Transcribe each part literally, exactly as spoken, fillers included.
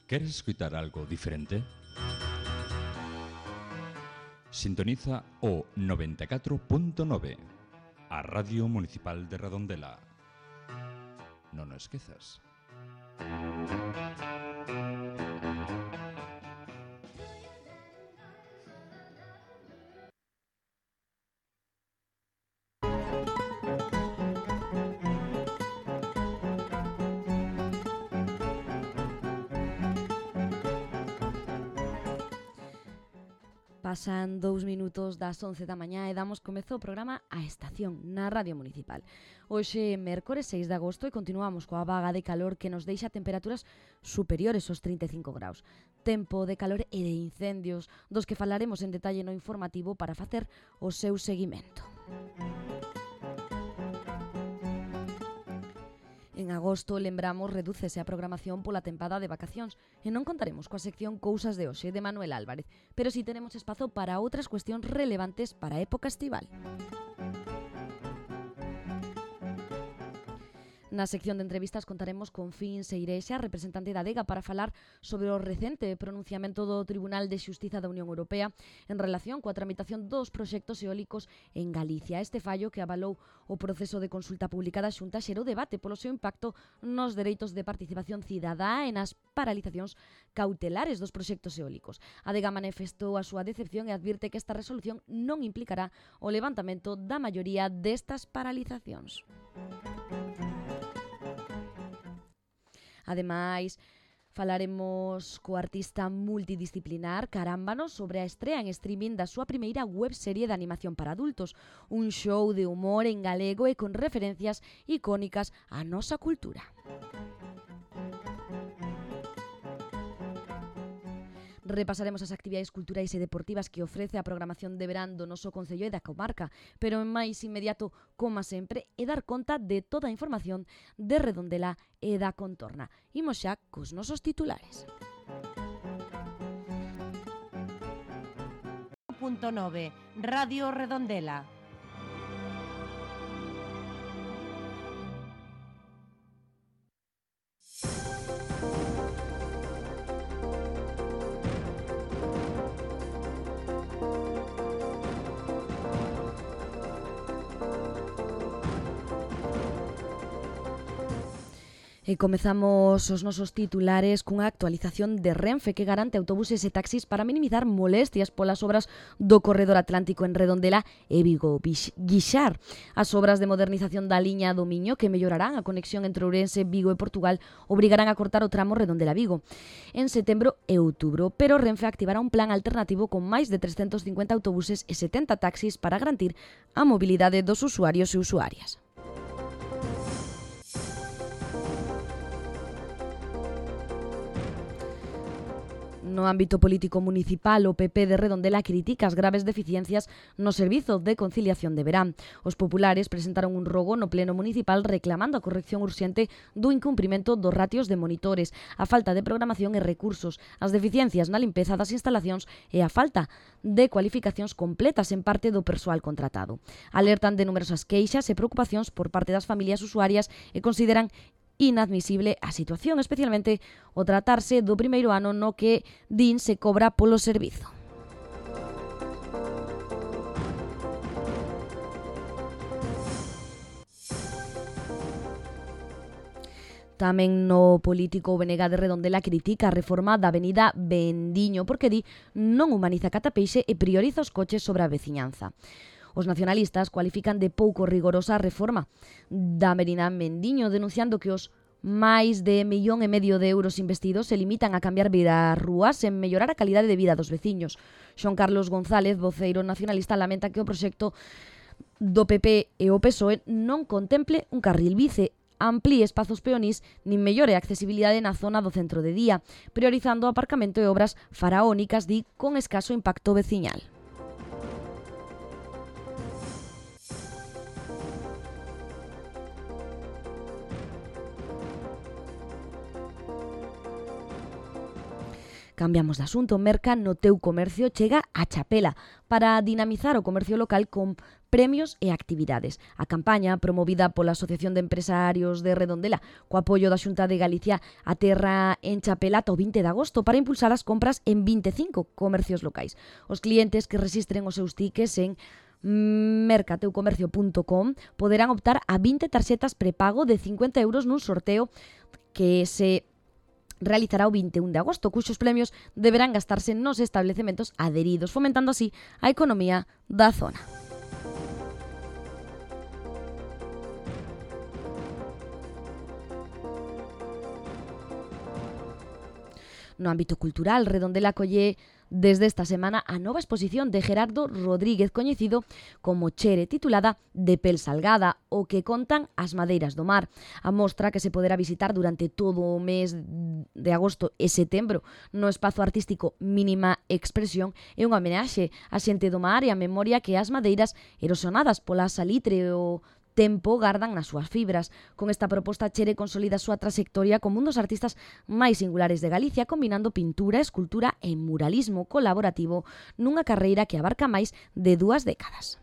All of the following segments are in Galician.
¿Queres escutar algo diferente? Sintoniza o noventa e catro punto nove, a Radio Municipal de Redondela. Non o esquezas. Pasan dous minutos das once da mañá e damos comezo ao programa A Estación na Radio Municipal. Hoxe é mércores seis de agosto e continuamos coa vaga de calor que nos deixa temperaturas superiores aos trinta e cinco graus. Tempo de calor e de incendios, dos que falaremos en detalle no informativo para facer o seu seguimento. En agosto, lembramos, redúcese a programación pola tempada de vacacións e non contaremos coa sección Cousas de hoxe de Manuel Álvarez, pero si tenemos espazo para outras cuestións relevantes para a época estival. Na sección de entrevistas contaremos con Fin Seirexa, representante da Adega, para falar sobre o recente pronunciamento do Tribunal de Xustiza da Unión Europea en relación coa tramitación dos proxectos eólicos en Galicia. Este fallo, que avalou o proceso de consulta pública da Xunta, xerou debate polo seu impacto nos dereitos de participación cidadá e nas paralizacións cautelares dos proxectos eólicos. A Adega manifestou a súa decepción e advirte que esta resolución non implicará o levantamento da maioría destas paralizacións. Ademais, falaremos co artista multidisciplinar Carámbano sobre a estrea en streaming da súa primeira webserie de animación para adultos, un show de humor en galego e con referencias icónicas á nosa cultura. Repasaremos as actividades culturais e deportivas que ofrece a programación de verán do noso concello e da comarca, pero en máis inmediato, como sempre, é dar conta de toda a información de Redondela e da contorna. Imos xa cos nosos titulares. Punto nove, Radio Redondela. E comezamos os nosos titulares cunha actualización de Renfe que garante autobuses e taxis para minimizar molestias polas obras do corredor atlántico en Redondela e Vigo-Guixar. As obras de modernización da liña do Miño, que mellorarán a conexión entre Ourense, Vigo e Portugal, obrigarán a cortar o tramo Redondela-Vigo en setembro e outubro, pero Renfe activará un plan alternativo con máis de trescentos cincuenta autobuses e setenta taxis para garantir a mobilidade dos usuarios e usuarias. No ámbito político municipal, o P P de Redondela critica as graves deficiencias no servizo de conciliación de verán. Os populares presentaron un rogo no pleno municipal reclamando a corrección urxente do incumprimento dos ratios de monitores, a falta de programación e recursos, as deficiencias na limpeza das instalacións e a falta de cualificacións completas en parte do persoal contratado. Alertan de numerosas queixas e preocupacións por parte das familias usuarias e consideran inadmisible a situación, especialmente o tratarse do primeiro ano no que din se cobra polo servizo. Tamén no político, o B N G de Redondela critica a reforma da avenida Vendiño porque di non humaniza Catapeixe e prioriza os coches sobre a veciñanza. Os nacionalistas cualifican de pouco rigorosa a reforma da avenida Vendiño, denunciando que os máis de millón e medio de euros investidos se limitan a cambiar vidas rúas sen mellorar a calidade de vida dos veciños. Xoan Carlos González, voceiro nacionalista, lamenta que o proxecto do P P e o P S O E non contemple un carril bici, amplíe espazos peonís nin mellore a accesibilidade na zona do centro de día, priorizando o aparcamento e obras faraónicas, di, con escaso impacto veciñal. Cambiamos de asunto. Merca no teu comercio chega a Chapela para dinamizar o comercio local con premios e actividades. A campaña, promovida pola Asociación de Empresarios de Redondela, co apoio da Xunta de Galicia, aterra en Chapela ata o vinte de agosto para impulsar as compras en vinte e cinco comercios locais. Os clientes que resistren os seus tickets en mercateucomercio punto com poderán optar a vinte tarxetas prepago de cincuenta euros nun sorteo que se realizará o vinte e un de agosto, cuxos premios deberán gastarse nos establecementos adheridos, fomentando así a economía da zona. No ámbito cultural, Redondela acolle desde esta semana a nova exposición de Gerardo Rodríguez, coñecido como Chere, titulada De pel salgada, o que contan as madeiras do mar. A mostra, que se poderá visitar durante todo o mes de agosto e setembro no espazo artístico Mínima Expresión, é unha homenaxe á xente do mar e a memoria que as madeiras erosionadas pola salitre o tempo gardan nas súas fibras. Con esta proposta, Chere consolida a súa trayectoria como un dos artistas máis singulares de Galicia, combinando pintura, escultura e muralismo colaborativo nunha carreira que abarca máis de dúas décadas.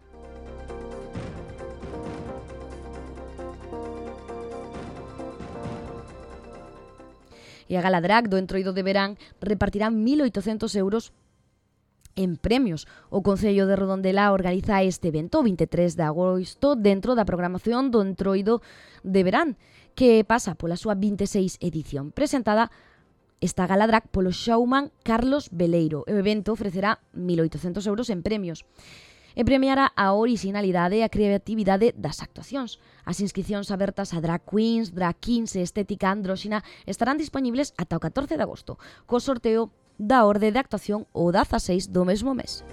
E a Gala Drag do Entroido de Verán repartirá mil oitocentos euros en premios. O Concello de Redondela organiza este evento o vinte e tres de agosto dentro da programación do Entroido de Verán, que pasa pola súa vinte e seis edición. Presentada esta Gala Drag polo showman Carlos Veleiro. O evento ofrecerá mil oitocentos euros en premios e premiará a orixinalidade e a creatividade das actuacións. As inscricións abertas a drag queens, drag kings e estética andróxina estarán disponibles ata o catorce de agosto, co sorteo da orde de actuación o dezaseis do mesmo mes.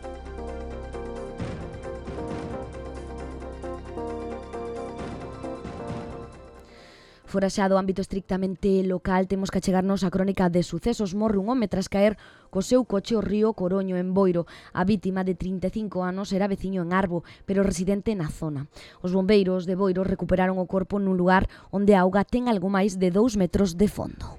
Fora xa do ámbito estrictamente local, temos que achegarnos a crónica de sucesos. Morre un home tras caer co seu coche ao río Coroño, en Boiro. A vítima, de trinta e cinco anos, era veciño en Arbo, pero residente na zona. Os bombeiros de Boiro recuperaron o corpo nun lugar onde a auga ten algo máis de dous metros de fondo.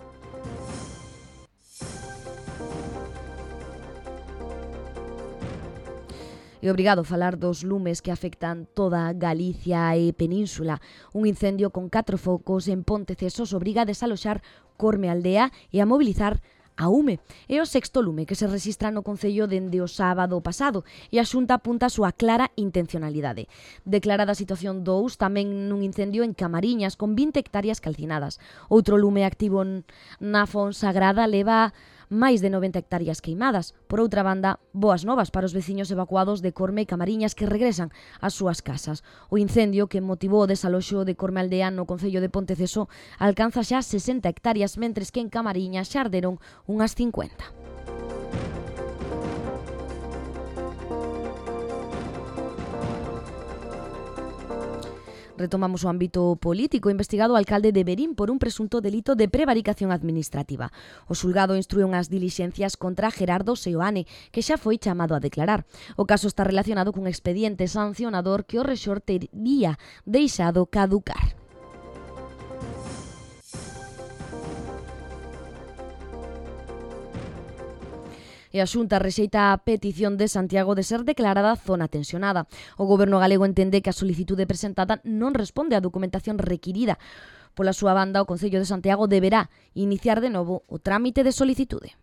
E obrigado a falar dos lumes que afectan toda Galicia e Península. Un incendio con catro focos en Pontecesos obriga a desaloxar Corme Aldea e a mobilizar a UME. É o sexto lume que se rexistra no Concello dende o sábado pasado e a Xunta apunta a súa clara intencionalidade. Declarada a situación dous tamén nun incendio en Camariñas con vinte hectáreas calcinadas. Outro lume activo na Fonsagrada leva máis de noventa hectáreas queimadas. Por outra banda, boas novas para os veciños evacuados de Corme e Camariñas que regresan ás súas casas. O incendio que motivou o desaloxo de Corme Aldea no Concello de Ponteceso alcanza xa sesenta hectáreas, mentres que en Camariñas xa arderon unhas cincuenta. Retomamos o ámbito político. Investigado o alcalde de Verín por un presunto delito de prevaricación administrativa. O xulgado instrúe unhas dilixencias contra Gerardo Seoane, que xa foi chamado a declarar. O caso está relacionado cun expediente sancionador que o rexor tería deixado caducar. E a Xunta rexeita a petición de Santiago de ser declarada zona tensionada. O Goberno galego entende que a solicitude presentada non responde á documentación requirida. Pola súa banda, o Concello de Santiago deberá iniciar de novo o trámite de solicitude.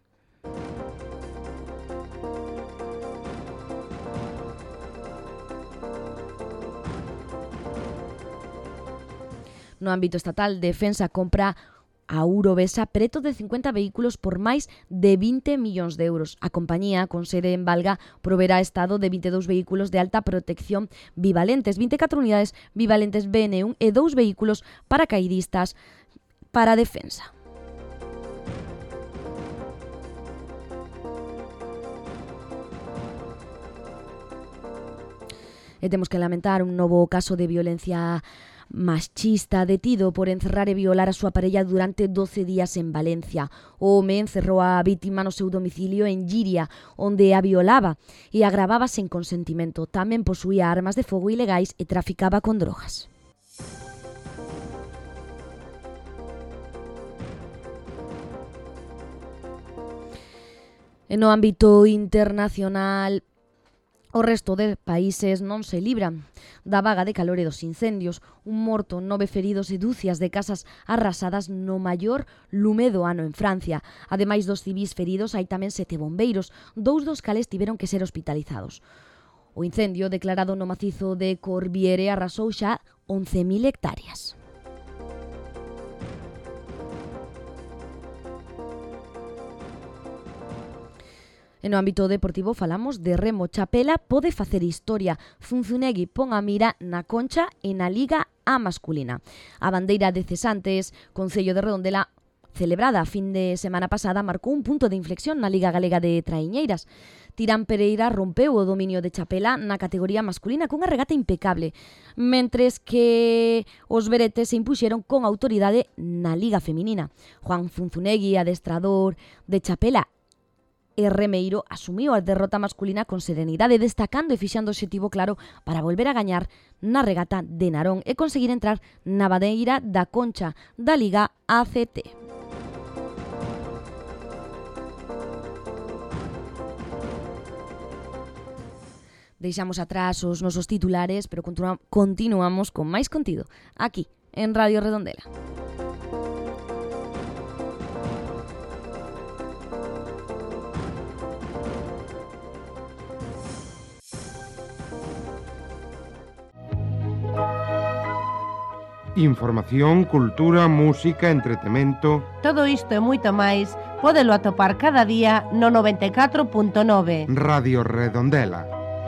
No ámbito estatal, Defensa compra a Urovesa preto de cincuenta vehículos por máis de vinte millóns de euros. A compañía, con sede en Valga, proverá Estado de vinte e dous vehículos de alta protección bivalentes, vinte e catro unidades bivalentes B N un e dous vehículos paracaidistas para a Defensa. E temos que lamentar un novo caso de violencia machista detido por encerrar e violar a súa parella durante doce días en Valencia. O home encerrou a vítima no seu domicilio en Lliria, onde a violaba e agravaba sen consentimento. Tamén posuía armas de fogo ilegais e traficaba con drogas. E no ámbito internacional, o resto de países non se libran da vaga de calor e dos incendios. Un morto, nove feridos e dúcias de casas arrasadas no maior lume do ano en Francia. Ademais dos civís feridos, hai tamén sete bombeiros, dous dos cales tiveron que ser hospitalizados. O incendio declarado no macizo de Corbiere arrasou xa once mil hectáreas. E no ámbito deportivo falamos de remo. Chapela pode facer historia. Zunzunegui pon a mira na Concha e na Liga A masculina. A bandeira de cesantes, Concello de Redondela, celebrada a fin de semana pasada, marcou un punto de inflexión na Liga Galega de Traiñeiras. Tirán Pereira rompeu o dominio de Chapela na categoría masculina cunha regata impecable, mentres que os veretes se impuxeron con autoridade na Liga feminina. Juan Zunzunegui, adestrador de Chapela e remeiro, asumiu a derrota masculina con serenidade, destacando e fixando o obxectivo claro para volver a gañar na regata de Narón e conseguir entrar na bandeira da Concha da Liga A C T. Deixamos atrás os nosos titulares, pero continuamos con máis contido aquí en Radio Redondela. Información, cultura, música, entretemento... Todo isto e moito máis pódelo atopar cada día no noventa e catro punto nove. Radio Redondela.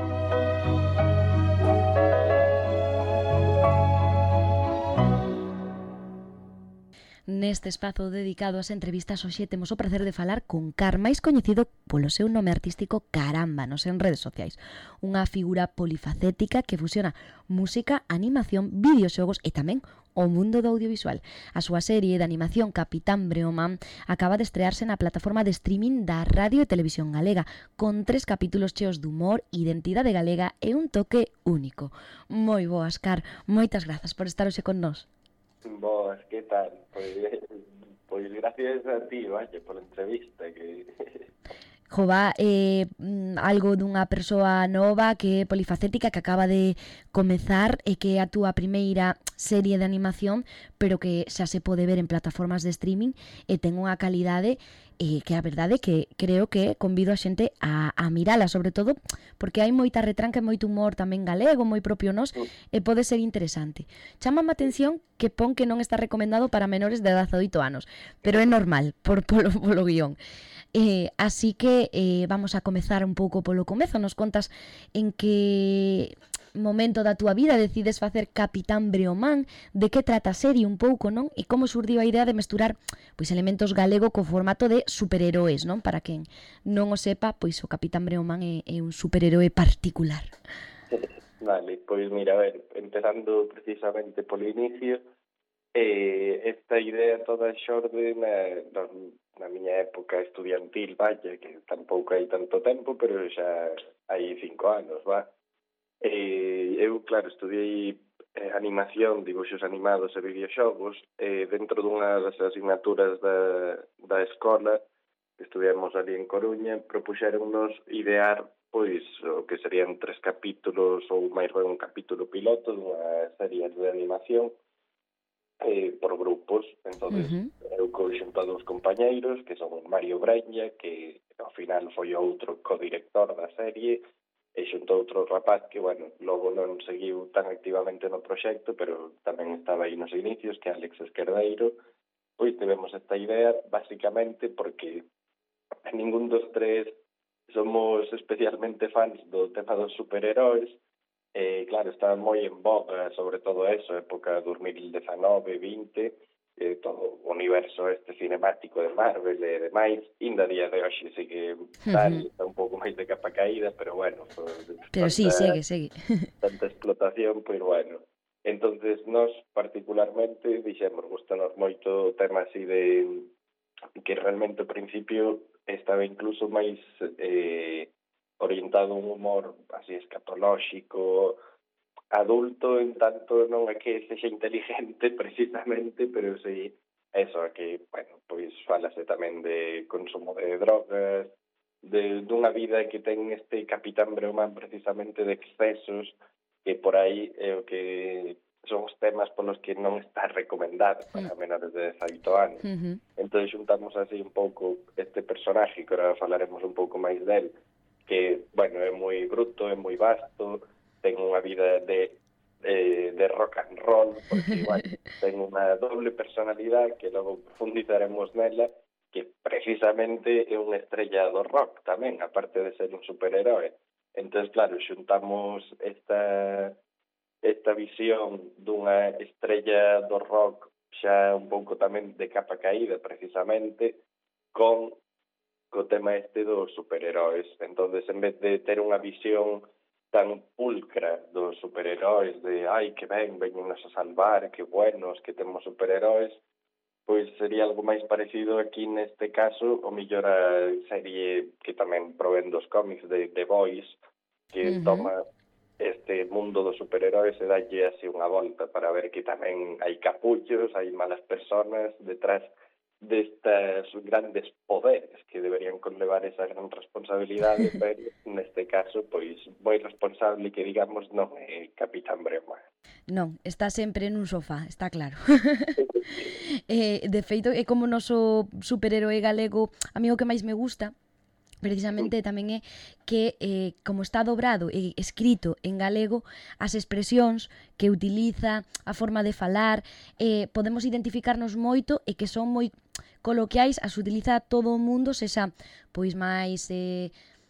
Neste espazo dedicado ás entrevistas, hoxe temos o prazer de falar con Car, máis coñecido polo seu nome artístico Carámbanos en redes sociais. Unha figura polifacética que fusiona música, animación, videoxogos e tamén o mundo do audiovisual. A súa serie de animación Capitán Breoman acaba de estrearse na plataforma de streaming da Radio e Televisión Galega, con tres capítulos cheos de humor, identidade galega e un toque único. Moi boas, Car, moitas grazas por estar hoxe con nós. Boas, que tal? Pois, pois gracias a ti, vaya, pola entrevista que... Jova, eh, algo dunha persoa nova que é polifacética, que acaba de comezar e que é a túa primeira serie de animación, pero que xa se pode ver en plataformas de streaming e ten unha calidade e que a verdade que creo que convido a xente a, a mirala, sobre todo porque hai moita retranca e moito humor tamén galego, moi propio nos, e pode ser interesante. Chámame a atención que pon que non está recomendado para menores de dezaoito anos, pero é normal, por polo, polo guión. Eh, así que eh, vamos a comezar un pouco polo comezo. Nos contas en que momento da túa vida decides facer Capitán Breoman, de que trata a serie un pouco, non? E como surdiu a idea de mesturar pois elementos galego co formato de superheroes, non? Para quen non o sepa, pois o Capitán Breoman é, é un superheroe particular. Vale, pois mira, a ver, empezando precisamente polo inicio, eh, esta idea toda xorde na, na, na miña época estudiantil, vaya, que tampouco hai tanto tempo, pero xa hai cinco anos, va. Eh, eu, claro, estudiei eh, animación, dibuxos animados e videoxogos, e eh, dentro dunha das asignaturas da, da escola que estudiamos ali en Coruña, propuxéronnos idear pois o que serían tres capítulos ou máis ben un capítulo piloto dunha serie de animación eh, por grupos. Entonces, uh-huh. eu conxunto a dous compañeiros que son Mario Breña, que ao final foi outro codirector da serie, e xunto outro rapaz que, bueno, logo non seguiu tan activamente no proxecto, pero tamén estaba aí nos inicios, que é Alex Esquerdeiro. Pois tivemos esta idea, basicamente, porque ningún dos tres somos especialmente fans do tema dos superheróis, e, claro, estaba moi en boga, sobre todo eso, época dos mil dezanove, vinte, eh, todo o universo este cinemático de Marvel e demais. Inda día de hoxe sigue tal, uh-huh. está un pouco máis de capa caída, pero bueno, pero tanta, sí, segue, segue tanta explotación, pois bueno. Entonces, nós particularmente dixemos, gustanos moito o tema así de que realmente ao principio estaba incluso máis eh, orientado a un humor así escatolóxico, adulto, en tanto non é que sexa inteligente precisamente, pero sí, eso, que, bueno, pois falase tamén de consumo de drogas, de dunha vida que ten este Capitán Breogán precisamente de excesos, que por aí é o que son os temas polos que non está recomendado para menores de dezaoito anos. Uh-huh. Entón xuntamos así un pouco este personaxe, que ahora falaremos un pouco máis del, que, bueno, é moi bruto, é moi vasto, ten unha vida de eh, de rock and roll, porque, bueno, ten unha doble personalidade que logo profundizaremos nela, que precisamente é unha estrella do rock tamén, aparte de ser un superheroe. Entón, claro, xuntamos esta esta visión dunha estrella do rock xa un pouco tamén de capa caída, precisamente, con co tema este dos superheroes. Entón, en vez de ter unha visión tan pulcra dos superheroes, de ai, que ben, veñenos a salvar, que buenos, que temos superheroes, pois sería algo máis parecido aquí neste caso, o mellor a serie que tamén provén dos cómics de The Boys, que uh-huh. toma este mundo dos superheroes e dalle así unha volta para ver que tamén hai capullos, hai malas personas detrás destas grandes poderes que deberían conlevar esa gran responsabilidade, pero neste caso, pois, moi responsable que digamos non é Capitán Breogán. Non, está sempre nun sofá, está claro. eh, de feito, é como o noso superheroe galego, a mí o que máis me gusta precisamente tamén é que eh, como está dobrado e escrito en galego, as expresións que utiliza, a forma de falar, eh, podemos identificarnos moito e que son moi coloquiais, as utiliza todo o mundo, sexa pois máis eh,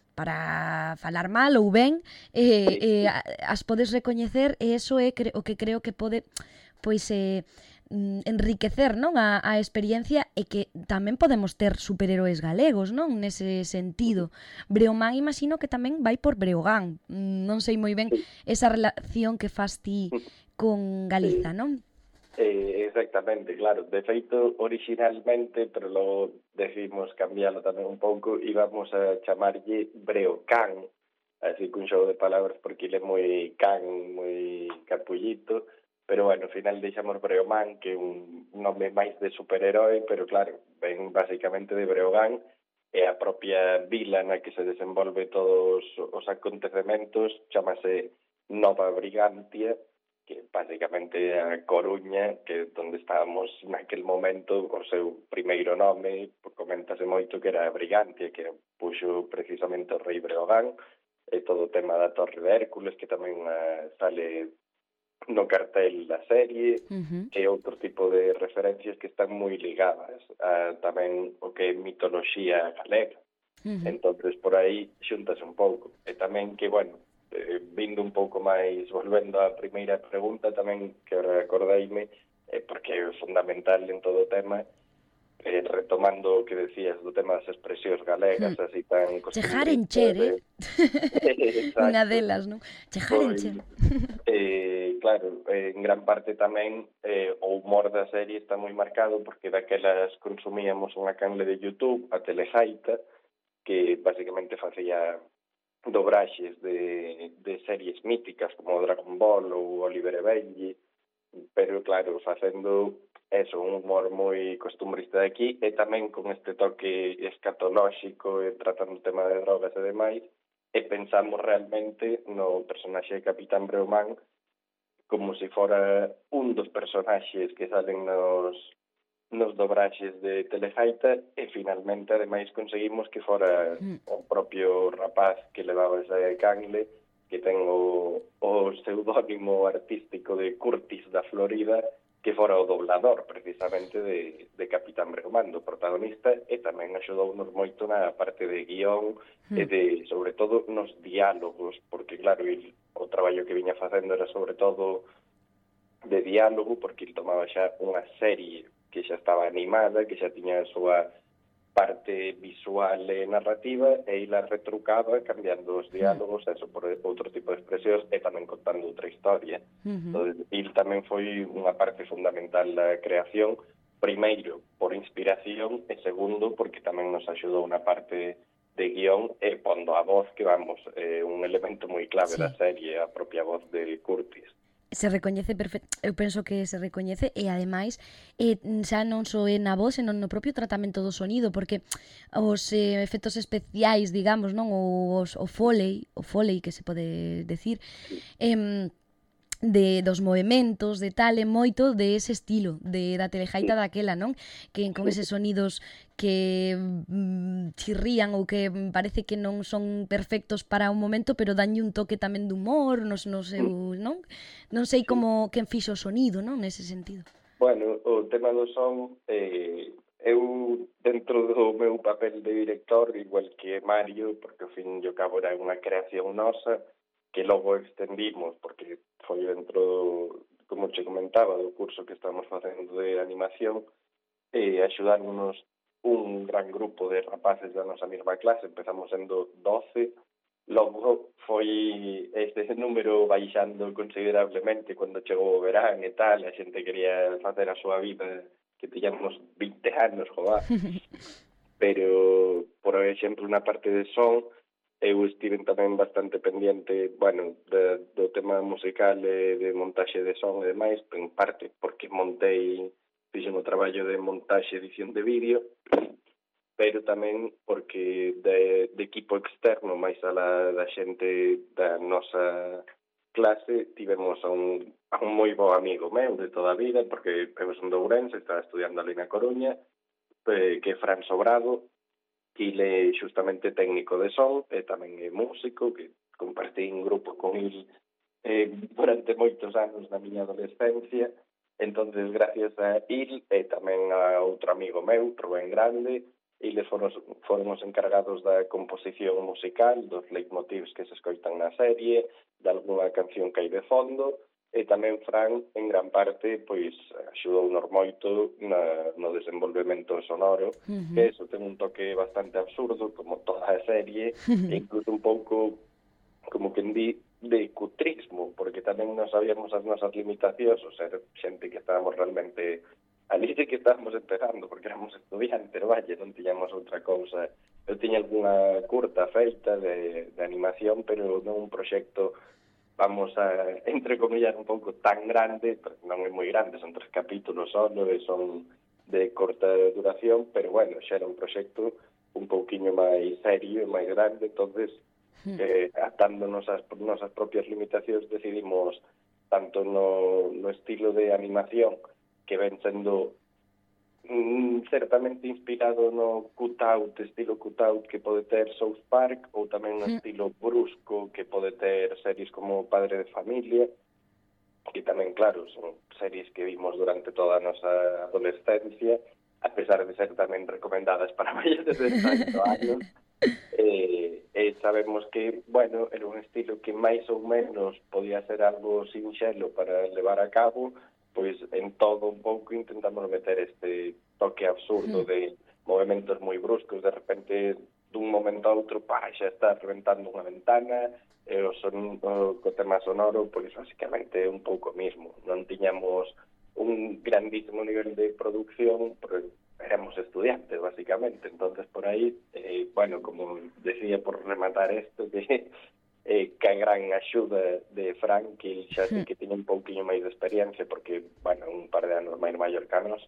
para falar mal ou ben, eh, eh, as podes recoñecer e eso é o que creo que pode pois eh, enriquecer, non, a, a experiencia e que tamén podemos ter superheroes galegos, non, nese sentido. Breogán imagino que tamén vai por Breogán, non sei moi ben esa relación que fas ti con Galiza, non? Eh, exactamente, claro. De feito, originalmente, pero logo decidimos cambiarlo tamén un pouco, íbamos a chamarlle Breocán, así cun xogo de palabras, porque ele é moi can, moi capullito, pero, bueno, ao final deixamos Breogán, que é un nome máis de superheroe, pero, claro, ven basicamente de Breogán, e a propia vila na que se desenvolve todos os acontecementos chamase Nova Brigantia, que basicamente é a Coruña, que é onde estábamos naquel momento, o seu primeiro nome, coméntase moito que era Brigantia, que puxo precisamente o rei Breogán, e todo o tema da Torre de Hércules, que tamén uh, sale no cartel da serie, uh-huh. e outro tipo de referencias que están moi ligadas a tamén o que é mitoloxía galega. Uh-huh. Entonces, por aí xuntas un pouco. E tamén que, bueno, eh, vindo un pouco máis, volvendo á primeira pregunta, tamén que recordeime, eh, porque é fundamental en todo o tema, eh, retomando o que decías do tema das expresións galegas, uh-huh. así tan... Chejar en cher, eh? Unha delas, non? Chejar en cher. Eh, claro, eh, en gran parte tamén eh, o humor da serie está moi marcado porque daquelas consumíamos unha canle de YouTube, a Telejaita, que basicamente facía dobraxes de, de series míticas como Dragon Ball ou Oliver e Benji, pero claro, facendo eso, un humor moi costumbrista de aquí e tamén con este toque escatolóxico e tratando o tema de drogas e demais, e pensamos realmente no personaxe de Capitán Breogán como se fora un dos personaxes que salen nos, nos dobraxes de Telejaita e finalmente ademais conseguimos que fora o propio rapaz que levaba ese canle, que ten o, o pseudónimo artístico de Curtis da Florida, que fora o doblador precisamente de, de Capitán Breogán, do protagonista, e tamén axudounos moito na parte de guión mm. e de, sobre todo, nos diálogos, porque, claro, il, o traballo que viña facendo era sobre todo de diálogo, porque il tomaba xa unha serie que xa estaba animada, que xa tiña a súa parte visual e narrativa, e ela retrucaba cambiando os diálogos, eso por outro tipo de expresións, e tamén contando outra historia. Uh-huh. Entón, il tamén foi unha parte fundamental da creación, primeiro, por inspiración, e segundo, porque tamén nos axudou unha parte de guión, e pondo a voz, que vamos, é un elemento moi clave sí. da serie, a propia voz de Curtis. se recoñece perfecto, eu penso que se recoñece e ademais eh, xa non só é na voz, senón no propio tratamento do sonido, porque os eh, efectos especiais, digamos, non, os, o foley, o foley que se pode decir, eh, de dos movementos, de tal, e moito de ese estilo, de da telejaita daquela, non? Que con eses sonidos que mm, chirrían ou que parece que non son perfectos para un momento, pero danlle un toque tamén de humor, nos, no seu, non? Non sei como quen fixo o sonido, non? Nese sentido. Bueno, o tema do son, eh, eu dentro do meu papel de director, igual que Mario, porque ao fin e ao cabo era unha creación nosa, que logo extendimos, porque foi dentro, como che comentaba, do curso que estamos facendo de animación, e axudarnos un gran grupo de rapaces da nosa mesma clase, empezamos sendo doce, logo foi este número baixando considerablemente cando chegou o verán e tal, a xente quería facer a súa vida, que tiñamos vinte anos, joder. Pero, por exemplo, na parte de son, eu estive tamén bastante pendiente, bueno, de, do tema musical e de montaxe de son e demais, en parte porque montei, fixen o traballo de montaxe e edición de vídeo, pero tamén porque de, de equipo externo, máis a la da xente da nosa clase, tivemos a un, a un moi bo amigo meu de toda a vida, porque eu son de Ourense, estaba estudiando ali na Coruña, eh, que é Fran Sobrado, que ele é justamente técnico de son e tamén é músico, que compartí un grupo con ele eh, durante moitos anos na miña adolescencia. Entonces, gracias a ele e tamén a outro amigo meu, Rubén Grande, eles foron, foron os encargados da composición musical, dos leitmotivs que se escoitan na serie, de algunha canción que hai de fondo, e tamén Fran, en gran parte, pois axudounos moito na, no desenvolvemento sonoro, uh-huh. que eso ten un toque bastante absurdo, como toda a serie, e incluso un pouco, como quen di, de cutrismo, porque tamén non sabíamos as nosas limitacións, o ser xente que estábamos realmente ali sí que estábamos empezando, porque éramos estudiantes, valle, non tiñamos outra cousa. Eu tiña algunha curta feita de, de animación, pero non un proxecto, vamos a entrecomillar un pouco tan grande, porque non é moi grande, son tres capítulos solo e son de corta duración, pero bueno, xa era un proxecto un pouquiño máis serio e máis grande, entonces eh, atándonos as nosas propias limitacións decidimos tanto no, no estilo de animación que ven sendo mm, certamente inspirado no cutout, estilo cutout que pode ter South Park, ou tamén no estilo brusco que pode ter series como Padre de Familia, que tamén, claro, son series que vimos durante toda a nosa adolescencia, a pesar de ser tamén recomendadas para maiores de sesenta anos, e, e sabemos que, bueno, era un estilo que máis ou menos podía ser algo sinxelo para levar a cabo, pois en todo un pouco intentamos meter este toque absurdo de movimentos moi bruscos, de repente dun momento a outro, pá, xa está reventando unha ventana, e o, son, o, o tema sonoro, pois basicamente un pouco mismo. Non tiñamos un grandísimo nivel de producción, porque éramos estudiantes, basicamente. Entonces, por aí, eh, bueno, como decía por rematar isto, que eh, que a gran axuda de Frank, que xa sei que tiña un pouquinho máis de experiencia, porque, bueno, un par de anos máis maior que a nos,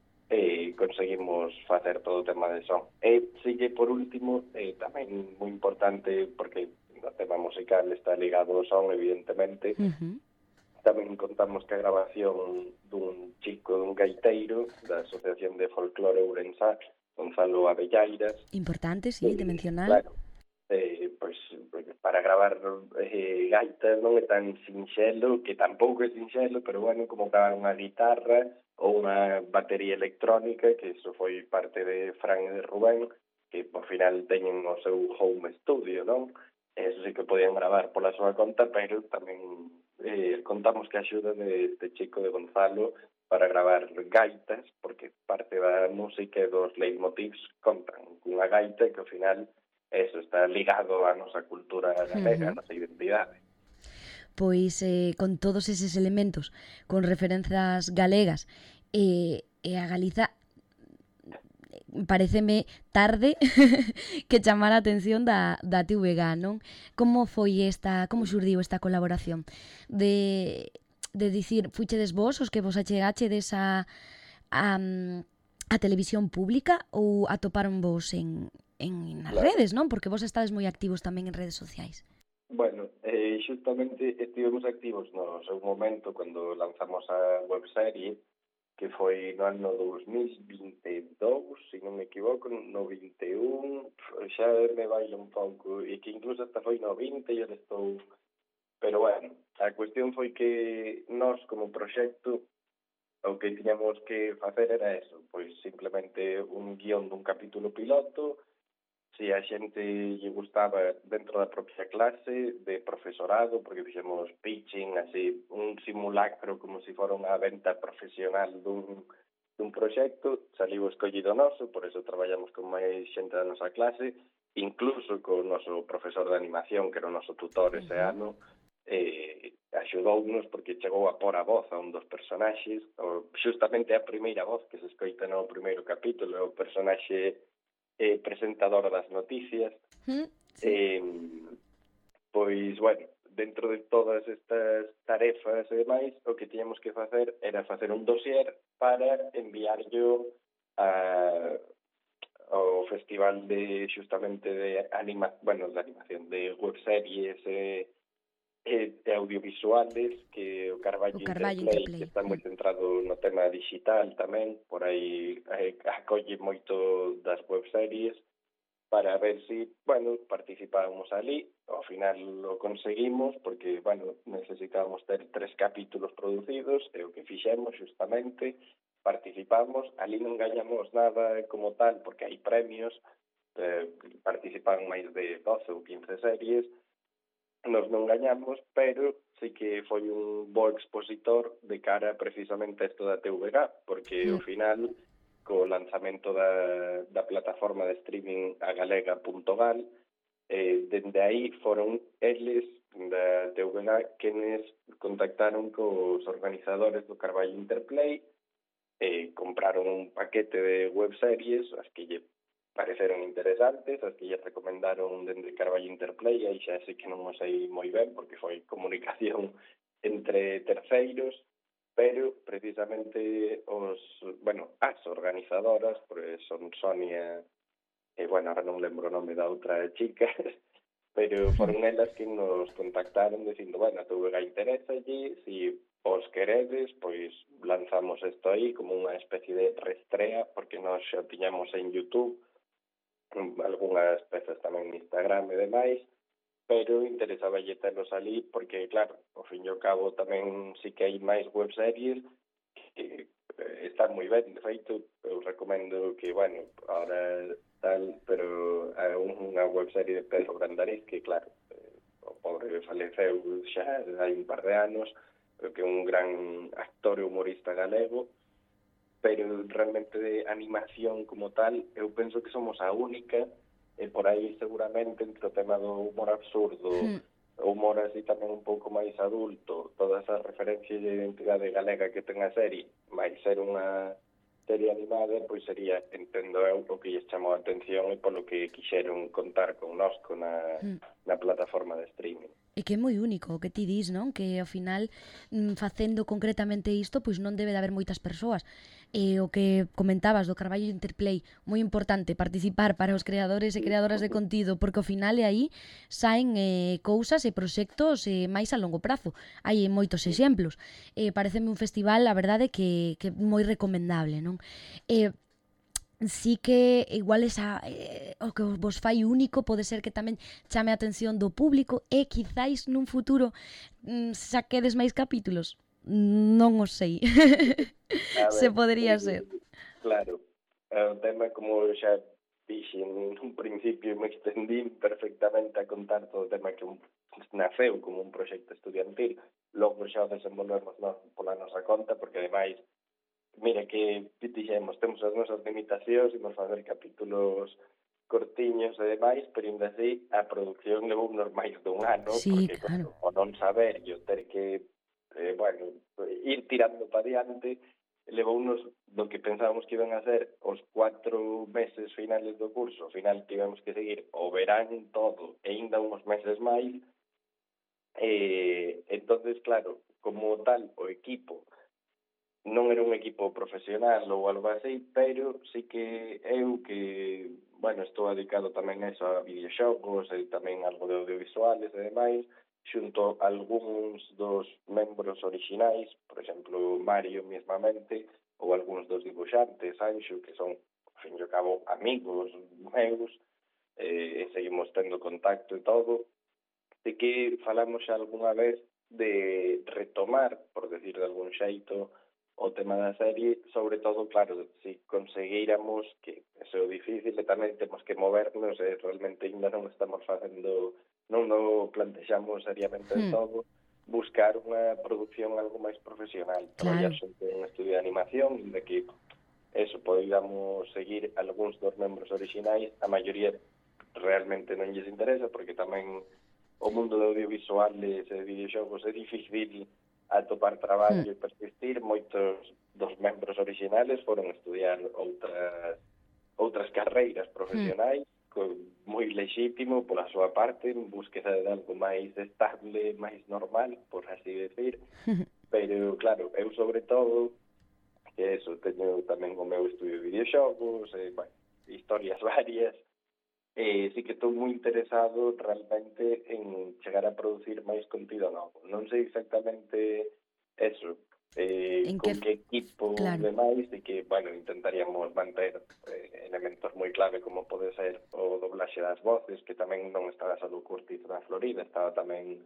e conseguimos facer todo o tema de son. E sigue por último, eh, tamén moi importante, porque o tema musical está ligado ao son, evidentemente, uh-huh. tamén contamos que a grabación dun chico, dun gaiteiro da Asociación de Folclore Ourensá, Gonzalo Abelleiras. Importante, sí, eh, de mencionar. Claro, eh, pois para gravar eh, gaitas non é tan sinxelo, que tampouco é sinxelo, pero bueno, como gravar unha guitarra ou unha batería electrónica, que iso foi parte de Fran e de Rubén, que por final teñen o seu home studio, non? Eso sí que podían gravar pola súa conta, pero tamén eh, contamos que a axuda de este chico de Gonzalo para gravar gaitas, porque parte da música e dos leitmotivs contan cunha gaita que ao final eso está ligado á nosa cultura galega, uh-huh. á nosa identidade. Pois eh, con todos eses elementos, con referenzas galegas, e, e a Galiza, pareceme tarde que chamar a atención da, da T V G, non? Como foi esta, como xurdiu esta colaboración? De de dicir, fuichedes vos os que vos achegachedes a, a, a televisión pública ou atoparon vos en, en nas Claro. redes, non? Porque vos estades moi activos tamén en redes sociais. Bueno, eh, xustamente estivemos activos no seu momento cando lanzamos a webserie, que foi no ano dos mil vinte e dous, se non me equivoco, no vinte e un, xa me baila un pouco, e que incluso hasta foi no vinte e eu estou... Pero bueno, a cuestión foi que nós como proxecto o que tiñamos que facer era eso, pois simplemente un guión dun capítulo piloto, se a xente lle gustaba dentro da propia clase, de profesorado, porque fixemos pitching, así, un simulacro como se fora unha venta profesional dun, dun proxecto, saliu escollido noso, por eso traballamos con máis xente da nosa clase, incluso co noso profesor de animación, que era o noso tutor ese Uh-huh. ano, eh, axudounos porque chegou a por a voz a un dos personaxes, o, xustamente a primeira voz que se escoita no primeiro capítulo, é o personaxe eh, presentador das noticias. Mm, sí. Eh, pois, bueno, dentro de todas estas tarefas e demais, o que tiñamos que facer era facer un dossier para enviarlo a, ao festival de xustamente de anima, bueno, de animación, de webseries e, e, e audiovisuales, que o Carballo, O Carballo Interplay, Interplay. que está moi centrado no tema digital tamén, por aí eh, acolle moito das webseries, para ver si, bueno, participábamos ali. Ao final lo conseguimos, porque, bueno, necesitábamos ter tres capítulos producidos, e o que fixemos justamente, participamos, ali non gañamos nada como tal, porque hai premios, eh, participan máis de doce ou quince series, nos non gañamos, pero sí que foi un bo expositor de cara precisamente a isto da T V G, porque Mm. ao final, co lanzamento da, da plataforma de streaming a galega punto gal, eh, dende aí foron eles da T V G quenes contactaron cos organizadores do Carballo Interplay, eh, compraron un paquete de webseries, as que lle pareceron interesantes, as que lle recomendaron dende Carballo Interplay, aí xa sei que non o sei moi ben, porque foi comunicación entre terceiros, pero precisamente os, bueno, as organizadoras, porque son Sonia, e, bueno, ahora non lembro o nome da outra chica, pero foron elas que nos contactaron dicindo, bueno, a T V G interesa allí, si os queredes, pois lanzamos isto aí como unha especie de restrea, porque nós xa tiñamos en YouTube, algunhas pezas tamén en Instagram e demais, pero interesaba lle telos ali porque, claro, ao fin e ao cabo tamén sí que hai máis webseries que eh, están moi ben. De feito, eu recomendo que, bueno, ahora tal, pero é unha webserie de Pedro Brandariz que, claro, eh, o pobre faleceu xa hai un par de anos, pero que é un gran actor e humorista galego, pero realmente de animación como tal, eu penso que somos a única, e por aí seguramente entre o tema do humor absurdo, Hmm. o humor así tamén un pouco máis adulto, todas as referencias de identidade galega que ten a serie, máis ser unha serie animada, pois sería, entendo eu, o que lles chamou a atención e polo que quixeron contar con nós, con a, Hmm. na plataforma de streaming. E que é moi único o que ti dis, non? Que ao final, mm, facendo concretamente isto, pois non debe de haber moitas persoas. E o que comentabas do Carballo Interplay, moi importante participar para os creadores e creadoras de contido, porque ao final e aí saen eh, cousas e proxectos eh, máis a longo prazo. Hai moitos exemplos. Eh, pareceme un festival, a verdade, que, que moi recomendable, non? Eh, sí que igual esa, eh, o que vos fai único pode ser que tamén chame a atención do público e quizáis nun futuro mm, saquedes máis capítulos. Non o sei. A Se ver, podería eh, ser. Claro, é un tema como xa dixen nun principio, me extendín perfectamente a contar todo o tema que un, naceu como un proxecto estudiantil, logo xa o desenvolvemos nós pola nosa conta, porque ademais, mira que dixemos, temos as nosas limitacións, imos fazer capítulos cortiños e demais, pero ainda así a produción levou nos máis dun ano, Sí, porque claro. o non saber e o ter que, eh, bueno, ir tirando para diante, levou unos do que pensábamos que iban a ser os cuatro meses finales do curso, ao final tivemos que seguir o verán todo e ainda uns meses máis, E, entonces, claro, como tal, o equipo non era un equipo profesional ou algo así, pero sí que eu que, bueno, estou dedicado tamén a eso, a videoxogos e tamén algo de audiovisuales e demais, xunto a algúns dos membros orixinais, por exemplo, Mario mesmamente, ou algúns dos dibuixantes, Anxo, que son, ao fin e ao cabo, amigos meus, e seguimos tendo contacto e todo, de que falamos xa algunha vez de retomar, por decir de algún xeito, o tema da serie, sobre todo, claro, se conseguíramos, que eso é difícil, e tamén temos que movernos, e realmente ainda non estamos facendo, non o plantexamos seriamente de Hmm. todo, buscar unha produción algo máis profesional, traballar Claro. xente en un estudio de animación, de que eso, podíamos seguir algúns dos membros orixinais, a maioría realmente non lles interesa, porque tamén o mundo de audiovisuales e videoxogos é difícil atopar traballo Hmm. e persistir. Moitos dos membros orixinales foron estudiar outras outras carreiras profesionais, con, moi lexítimo pola súa parte, en búsqueda de algo máis estable, máis normal, por así decir. Pero, claro, eu sobre todo, que eso, teño tamén o meu estudio de videoxogos, e, bueno, historias varias, e sí que estou moi interesado realmente en chegar a producir máis contido novo. Non sei exactamente eso, eh, En con que- que equipo claro. demais, e que, bueno, intentaríamos manter eh, elementos moi clave como pode ser o doblaxe das voces, que tamén non estaba só Curtis da Florida, estaba tamén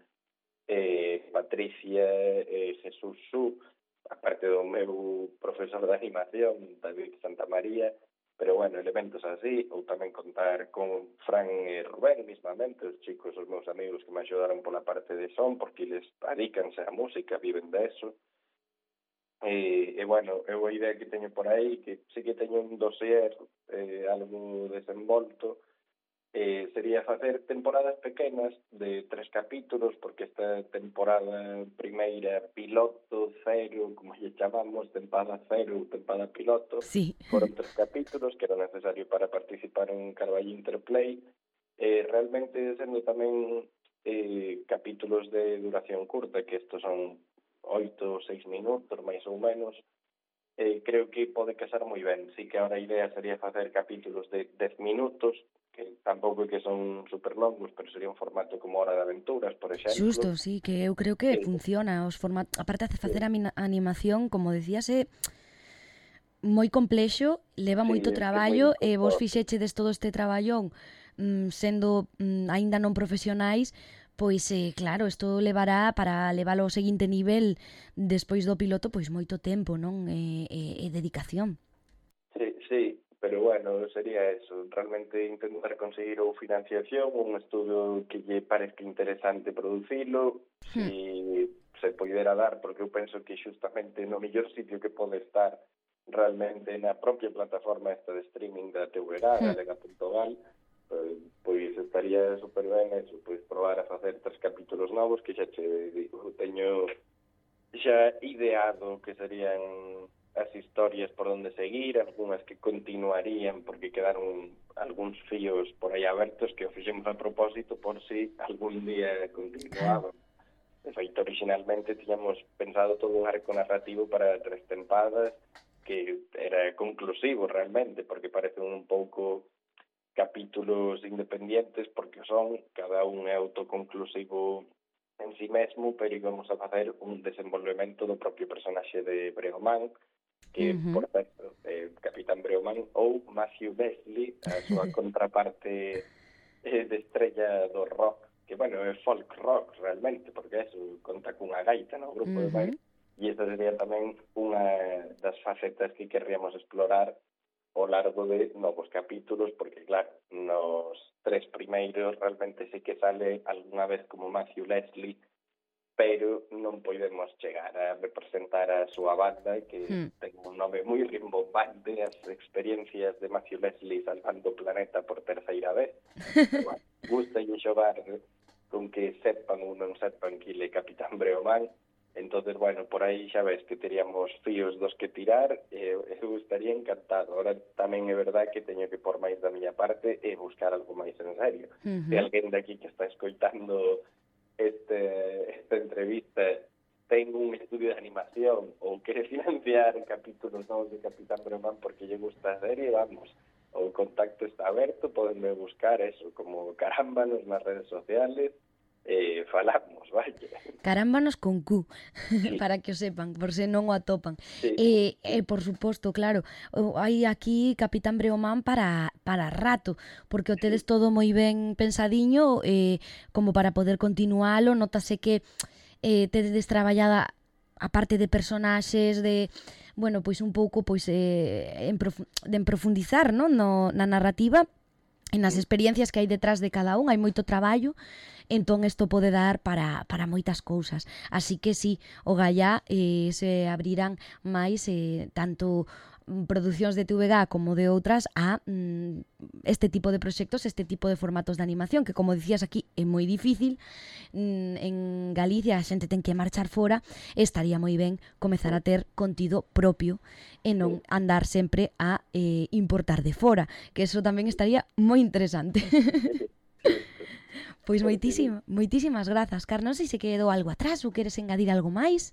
eh, Patricia e eh, Jesús Su, aparte do meu profesor de animación, David Santamaría, pero, bueno, elementos así, ou tamén contar con Fran e Rubén, mismamente, os chicos, os meus amigos que me axudaron pola parte de son, porque eles dedícanse á música, viven de eso. E, e bueno, eu a idea que teño por aí, que sí que teño un dossier eh, algo desenvolto, eh, sería facer temporadas pequenas de tres capítulos, porque esta temporada primeira, piloto, cero, como lle chamamos, tempada cero, tempada piloto, Sí. foron tres capítulos que era necesario para participar en Carballo Interplay, eh, realmente sendo tamén eh, capítulos de duración curta, que estos son oito ou seis minutos, máis ou menos, eh, creo que pode casar moi ben. Sí que ahora a idea sería facer capítulos de dez minutos, que tampouco é que son super longos, pero sería un formato como Hora de Aventuras, por exemplo. Xusto, sí, que eu creo que Eh, funciona os formatos, aparte de facer a mina- animación, como decías, é moi complexo, leva Sí, moito é que traballo moi e vos costoso. fixechedes todo este traballón mm, sendo mm, aínda non profesionais, pois eh, claro, isto levará para leválo ao seguinte nivel despois do piloto, pois moito tempo, non? E, e, e dedicación. Sí, sí, pero bueno, sería eso, realmente intentar conseguir ou financiación, un estudo que lle parezca interesante producilo, Hmm. si se poidera dar, porque eu penso que xustamente no mellor sitio que pode estar realmente na propia plataforma esta de streaming da T V G, Hmm. galega punto gal, eh, pois estaría super ben eso, pois probar a facer tres capítulos novos, que xa che digo, teño xa ideado que serían as historias por onde seguir, algunhas que continuarían porque quedaron algúns fíos por aí abertos que o fixemos a propósito por si algún día continuaban. De feito, originalmente tiñamos pensado todo un arco narrativo para tres tempadas que era conclusivo realmente, porque parecen un pouco capítulos independientes porque son, cada un é autoconclusivo en si mesmo, pero íbamos a facer un desenvolvemento do propio personaxe de Breoman, que, Ujú. por certo, eh, Capitán Breoman ou Matthew Besley, a súa contraparte eh, de estrella do rock, que, bueno, é folk rock realmente, porque eso conta cunha gaita no grupo de Ujú. baile, e esta sería tamén unha das facetas que querríamos explorar ao largo de novos capítulos, porque, claro, nos tres primeiros realmente sí que sale algunha vez como Matthew Leslie, pero non podemos chegar a representar a súa banda, que Hmm. ten un nome moi rimbombante, as experiencias de Matthew Leslie salvando o planeta por terceira vez. Pero, bueno, gusta xogar con que sepan ou non sepan que ele é Capitán Breoman. Entonces, bueno, por aí xa ves que teríamos fíos dos que tirar, e eu estaría encantado. Ahora tamén é verdad que teño que por máis da miña parte e buscar algo máis en serio. Ujú. Se alguén de aquí que está escoitando este, esta entrevista ten un estudio de animación ou quere financiar capítulos novos de Capitán Bromán porque lle gusta a serie, vamos, o contacto está aberto, podenme buscar eso, como Carámbanos nas redes sociales, eh, falamos, vaya. Carámbanos con Q, Sí. para que o sepan, por se non o atopan. Sí. E, eh, por suposto, claro, o- hai aquí Capitán Breomán para, para rato, porque o tedes todo moi ben pensadiño, eh, como para poder continualo, notase que eh, tedes traballada a parte de personaxes, de, bueno, pois un pouco pois eh, en profu- de en profundizar, non, no, na narrativa, e nas experiencias que hai detrás de cada un, hai moito traballo, entón isto pode dar para, para moitas cousas. Así que sí, o Gallá eh, se abrirán máis eh, tanto mm, producións de T V G como de outras a mm, este tipo de proxectos, este tipo de formatos de animación, que como dicías aquí é moi difícil. Mm, en Galicia a xente ten que marchar fora, e estaría moi ben comezar a ter contido propio e non andar sempre a eh, importar de fora, que eso tamén estaría moi interesante. Pois moitísima, moitísimas grazas, Car. Non sei se quedou algo atrás ou queres engadir algo máis?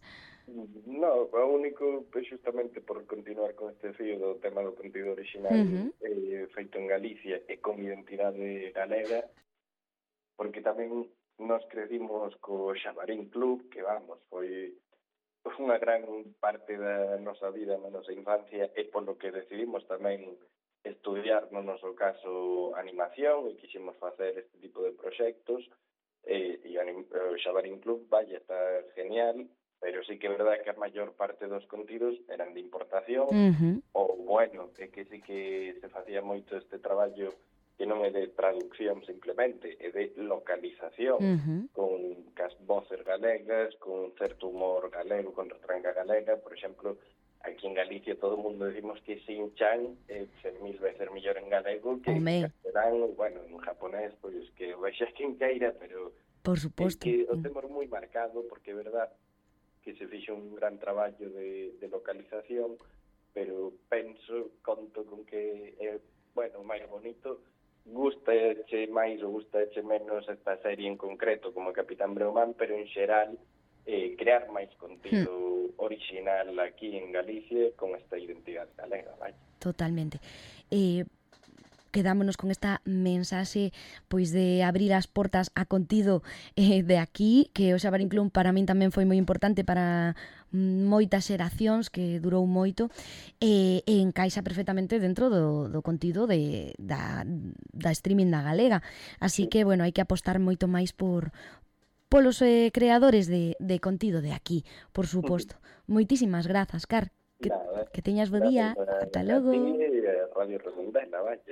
No, o único é xustamente por continuar con este fío do tema do contido original Ujú. eh, feito en Galicia e con identidade galega, porque tamén nos crecimos co Xabarín Club, que vamos, foi unha gran parte da nosa vida, na nosa infancia, e polo que decidimos tamén estudiar, no noso caso, animación, e quixemos facer este tipo de proxectos, e, e o Xabarín Club, vaya, está genial, pero sí que é verdade que a maior parte dos contidos eran de importación, Uh-huh. ou, bueno, é que sí que se facía moito este traballo que non é de traducción simplemente, é de localización, Uh-huh. con cas voces galegas, con certo humor galego, con retranca galega. Por exemplo, aquí en Galicia todo o mundo decimos que Shin-chan é cen mil veces mellor en galego que Home. en castelán, bueno, en japonés, pois que o vexa quen queira, pero Por é suposto. que o Mm. temos moi marcado, porque é verdad que se fixo un gran traballo de, de localización, pero penso, conto con que é, bueno, máis bonito, gustache máis ou gustache menos esta serie en concreto como Capitán Breomán, pero en xeral eh, crear máis contido original aquí en Galicia con esta identidade galega, vai. Totalmente. Eh, quedámonos con esta mensaxe pois de abrir as portas a contido eh, de aquí, que o Xabarín Club para min tamén foi moi importante para moitas xeracións, que durou moito, e, e encaixa perfectamente dentro do, do contido de, da, da streaming da galega. Así que, bueno, hai que apostar moito máis por polos eh, creadores de, de contido de aquí, por suposto. Moitísimas grazas, Car. Que, Nada, que teñas bo día. gracias a- Ata a logo. ti e a Radio Redondela, vaya.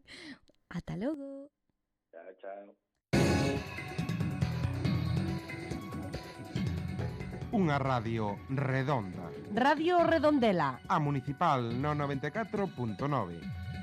Ata logo. Chao, chao. Unha radio redonda. Radio Redondela. A municipal no noventa e catro punto nove.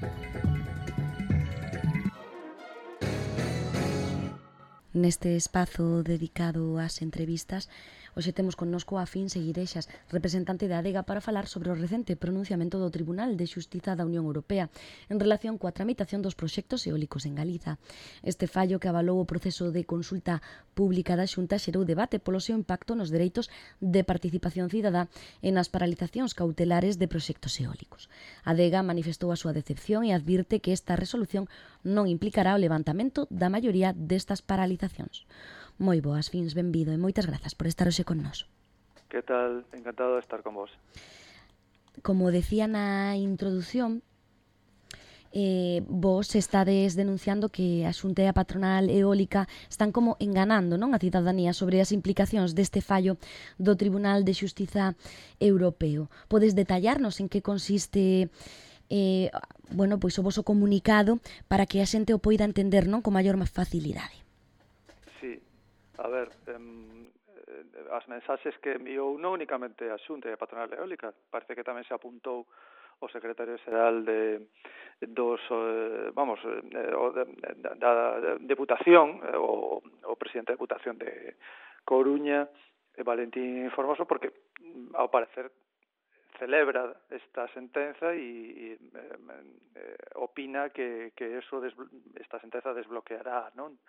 Neste espazo dedicado ás entrevistas, hoxe temos connosco a Fin Seguirexas, representante da ADEGA, para falar sobre o recente pronunciamento do Tribunal de Xustiza da Unión Europea en relación coa tramitación dos proxectos eólicos en Galiza. Este fallo, que avalou o proceso de consulta pública da Xunta, xerou debate polo seu impacto nos dereitos de participación cidadá e nas paralizacións cautelares de proxectos eólicos. A ADEGA manifestou a súa decepción e advirte que esta resolución non implicará o levantamento da maioría destas paralizacións. Moi boas, Fins, benvido e moitas grazas por estar hoxe con nós. Que tal? Encantado de estar con vos. Como decía na introdución, eh, vos estades denunciando que a Xunta e a patronal eólica están como enganando, non, a cidadanía sobre as implicacións deste fallo do Tribunal de Xustiza Europeo. Podes detallarnos en que consiste eh, bueno, pois o voso comunicado para que a xente o poida entender, non, con maior facilidade? Sí, a ver, em, as mensaxes que enviou non únicamente a Xunta e a patronal eólica, parece que tamén se apuntou o secretario xeral de dos eh, vamos, eh, o de, da, da Deputación, eh, o, o presidente da Deputación de Coruña, eh, Valentín Formoso, porque ao parecer celebra esta sentenza e, e eh, opina que, que eso des, esta sentenza desbloqueará, non,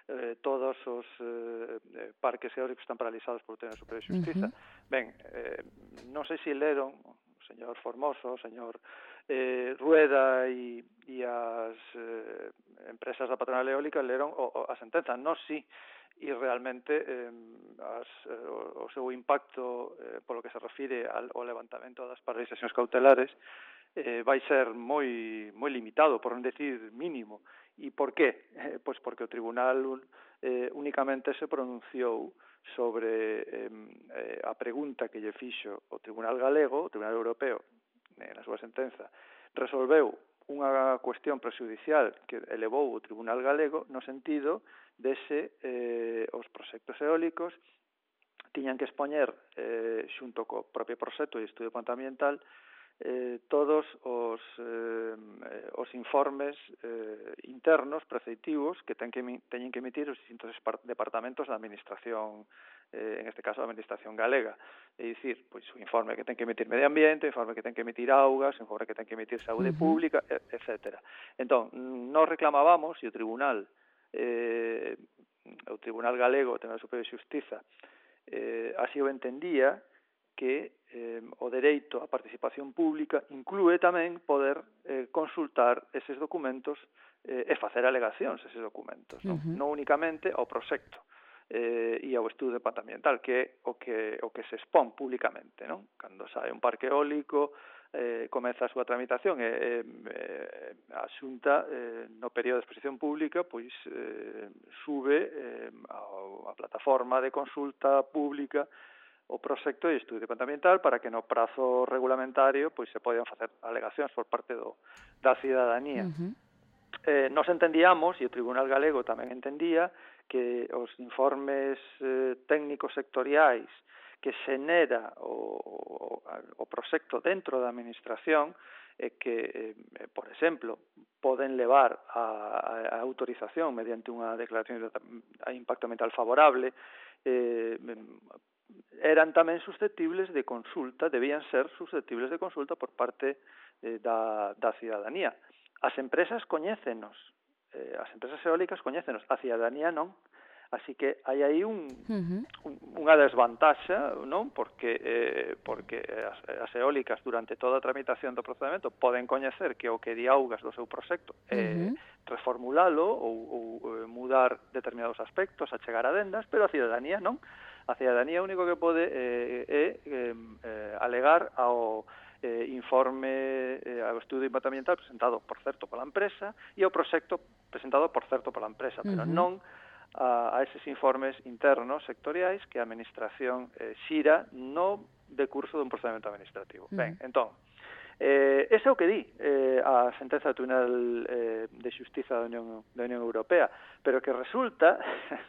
eh, todos os eh, parques eólicos están paralizados polo Tribunal Superior de Xustiza. Uh-huh. Ben, eh, non sei se leron o señor Formoso, o señor eh, Rueda e, e as eh, empresas da patronal eólica leron o, o, a sentenza. Non si, e realmente eh, as, eh, o, o seu impacto eh, polo que se refire ao, ao levantamento das paralizacións cautelares eh, vai ser moi moi limitado, por non decir mínimo. E por qué? Eh, pois porque o tribunal eh, únicamente se pronunciou sobre eh, a pregunta que lle fixo o Tribunal Galego, o Tribunal Europeo, eh, na súa sentenza, resolveu unha cuestión prexudicial que elevou o Tribunal Galego no sentido de se eh, os proxectos eólicos tiñan que expoñer, eh, xunto co propio proxecto e estudio ambiental, eh, todos os, eh, os informes eh, internos preceptivos que ten que, teñen que emitir os distintos departamentos da administración, eh, en este caso a administración galega. É dicir, pois o informe que ten que emitir medio ambiente, o informe que ten que emitir augas, o informe que ten que emitir saúde uh-huh. pública, etcétera. Entón, nos reclamábamos e o tribunal eh, o Tribunal Galego, o Tribunal Superior de Xustiza, eh, así o entendía, que eh, o dereito á participación pública inclúe tamén poder eh, consultar eses documentos eh, e facer alegacións a eses documentos, non, uh-huh. non únicamente ao proxecto eh, e ao estudo de impacto ambiental, que é o que, o que se expón públicamente, non? Cando sai un parque eólico, eh, comeza a súa tramitación e eh, eh, a Xunta eh, no período de exposición pública pois eh, sube eh, a, a plataforma de consulta pública o proxecto e estudio de impacto ambiental para que no prazo regulamentario pois se podan facer alegacións por parte do, da cidadanía. Uh-huh. Eh, nos entendíamos, e o Tribunal Galego tamén entendía, que os informes eh, técnicos sectoriais que xenera o, o, o proxecto dentro da administración e que, eh, por exemplo, poden levar a, a autorización mediante unha declaración de impacto ambiental favorable, eh, eran tamén susceptibles de consulta, debían ser susceptibles de consulta por parte eh, da, da cidadanía. As empresas coñécenos, eh, as empresas eólicas coñécenos, a cidadanía non. Así que hai aí un, uh-huh. un, unha desvantaxa, non? Porque, eh, porque as, as eólicas durante toda a tramitación do procedimento poden coñecer que o que di augas do seu proxecto é uh-huh. reformulalo ou, ou mudar determinados aspectos, achegar adendas, pero a cidadanía non. A cidadanía o único que pode é eh, eh, eh, alegar ao eh, informe, eh, ao estudio de impacto ambiental presentado, por certo, pola empresa e ao proxecto presentado, por certo, pola empresa, pero uh-huh. non a, a eses informes internos sectoriais que a administración eh, xira no decurso dun procedimento administrativo. Uh-huh. Ben, entón, eh, ese é o que di eh, a sentenza do Tribunal eh, de Xustiza da Unión, da Unión Europea, pero que resulta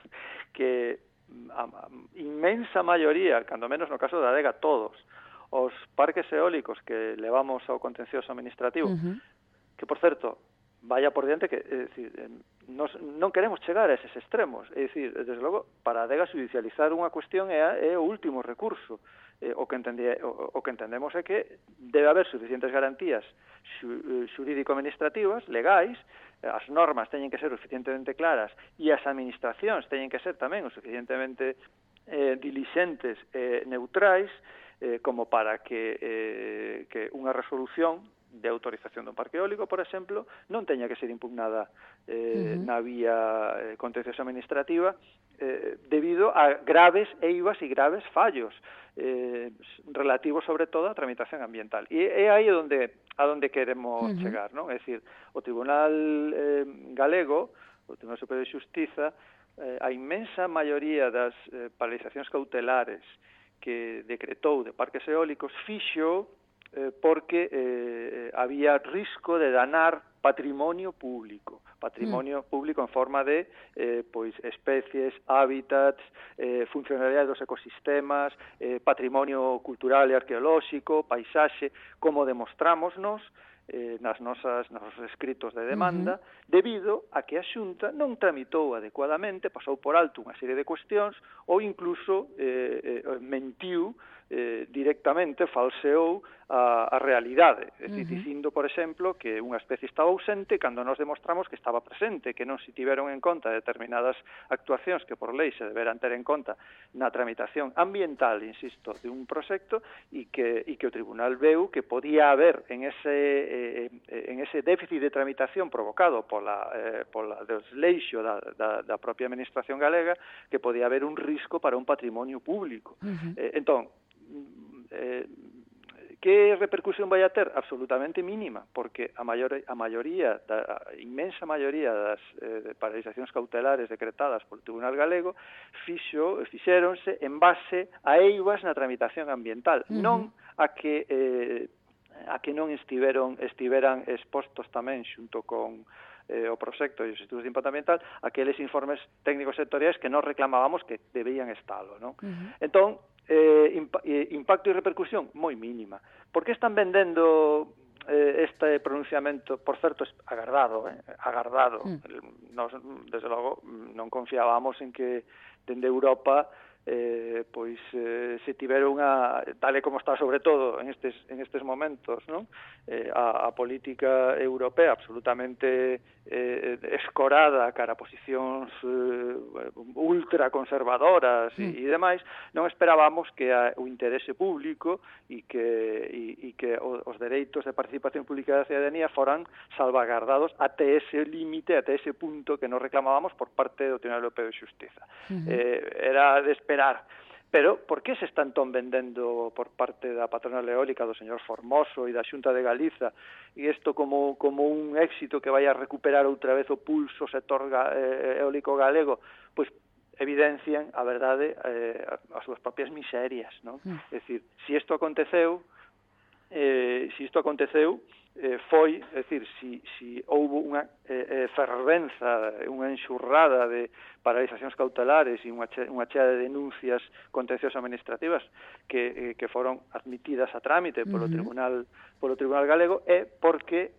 que a inmensa maioría, cando menos no caso da adega, todos os parques eólicos que levamos ao contencioso administrativo, uh-huh. que, por certo, vaya por diante que, é dicir, nos, non queremos chegar a eses extremos, é dicir, desde logo, para a adega judicializar unha cuestión é, a, é o último recurso. Eh, o, que entendía, o, o que entendemos é que debe haber suficientes garantías xurídico-administrativas, legais, as normas teñen que ser o suficientemente claras e as administracións teñen que ser tamén o suficientemente eh, dilixentes e eh, neutrais eh, como para que, eh, que unha resolución de autorización dun parque eólico, por exemplo, non teña que ser impugnada eh, uh-huh. na vía eh, contenciosa administrativa eh, debido a graves eivas e graves fallos eh, relativos sobre todo á tramitación ambiental. E é aí onde a donde queremos uh-huh. chegar, non? É dicir, o Tribunal eh, Galego, o Tribunal Superior de Xustiza, eh, a inmensa maioría das eh, paralizacións cautelares que decretou de parques eólicos fixo eh, porque eh, había risco de danar patrimonio público, patrimonio mm. público en forma de eh, pois especies, hábitats, eh, funcionalidade dos ecosistemas, eh, patrimonio cultural e arqueolóxico, paisaxe, como demostramos nos eh, nas nosas, nos escritos de demanda, uh-huh. debido a que a Xunta non tramitou adecuadamente, pasou por alto unha serie de cuestións ou incluso eh, eh, mentiu eh, directamente falseou a, a realidade, é dicir, Uh -huh. dicindo, por exemplo, que unha especie estaba ausente cando nós demostramos que estaba presente, que non se tiveron en conta determinadas actuacións que por lei se deberán ter en conta na tramitación ambiental, insisto, de un proxecto, e que, e que o Tribunal veu que podía haber en ese, eh, en ese déficit de tramitación provocado pola, eh, pola desleixo da, da, da propia Administración galega, que podía haber un risco para un patrimonio público. Uh -huh. eh, entón, eh, que repercusión vai a ter? Absolutamente mínima, porque a, maior, a maioría, da, a inmensa maioría das eh, paralizacións cautelares decretadas polo Tribunal Galego fixo, fixéronse en base a eivas na tramitación ambiental, uh -huh. non a que eh, a que non estiveron estiveran expostos tamén xunto con eh, o proxecto e os estudos de impacto ambiental aqueles informes técnicos sectoriais que nós reclamábamos que debían estalo, non? Uh -huh. Entón, eh, imp eh, impacto e repercusión moi mínima. Por que están vendendo eh, este pronunciamento, por certo, agardado, eh, agardado. Mm. Nos, desde logo, non confiábamos en que dende Europa eh, pois eh, se tivera unha, tal e como está sobre todo en estes, en estes momentos, non? Eh, a, a política europea absolutamente eh, escorada cara a posicións eh, ultraconservadoras mm. e, e demais, non esperábamos que a, o interese público e que, e, e que os dereitos de participación pública da cidadanía foran salvaguardados até ese límite, até ese punto que nos reclamábamos por parte do Tribunal Europeo de Xustiza. Mm-hmm. eh, era de esperar. Pero, por que se están ton vendendo por parte da patronal eólica do señor Formoso e da Xunta de Galiza e isto como, como un éxito que vai a recuperar outra vez o pulso sector ga, eh, eólico galego? Pois evidencian, a verdade, eh, as súas propias miserias, non? Mm. É dicir, se isto aconteceu, eh, se isto aconteceu, eh, foi, é dicir, se si, si houve unha eh, fervenza, unha enxurrada de paralizacións cautelares e unha chea, unha chea de denuncias contenciosas administrativas que, eh, que foron admitidas a trámite polo, uh -huh. tribunal, polo Tribunal Galego, é porque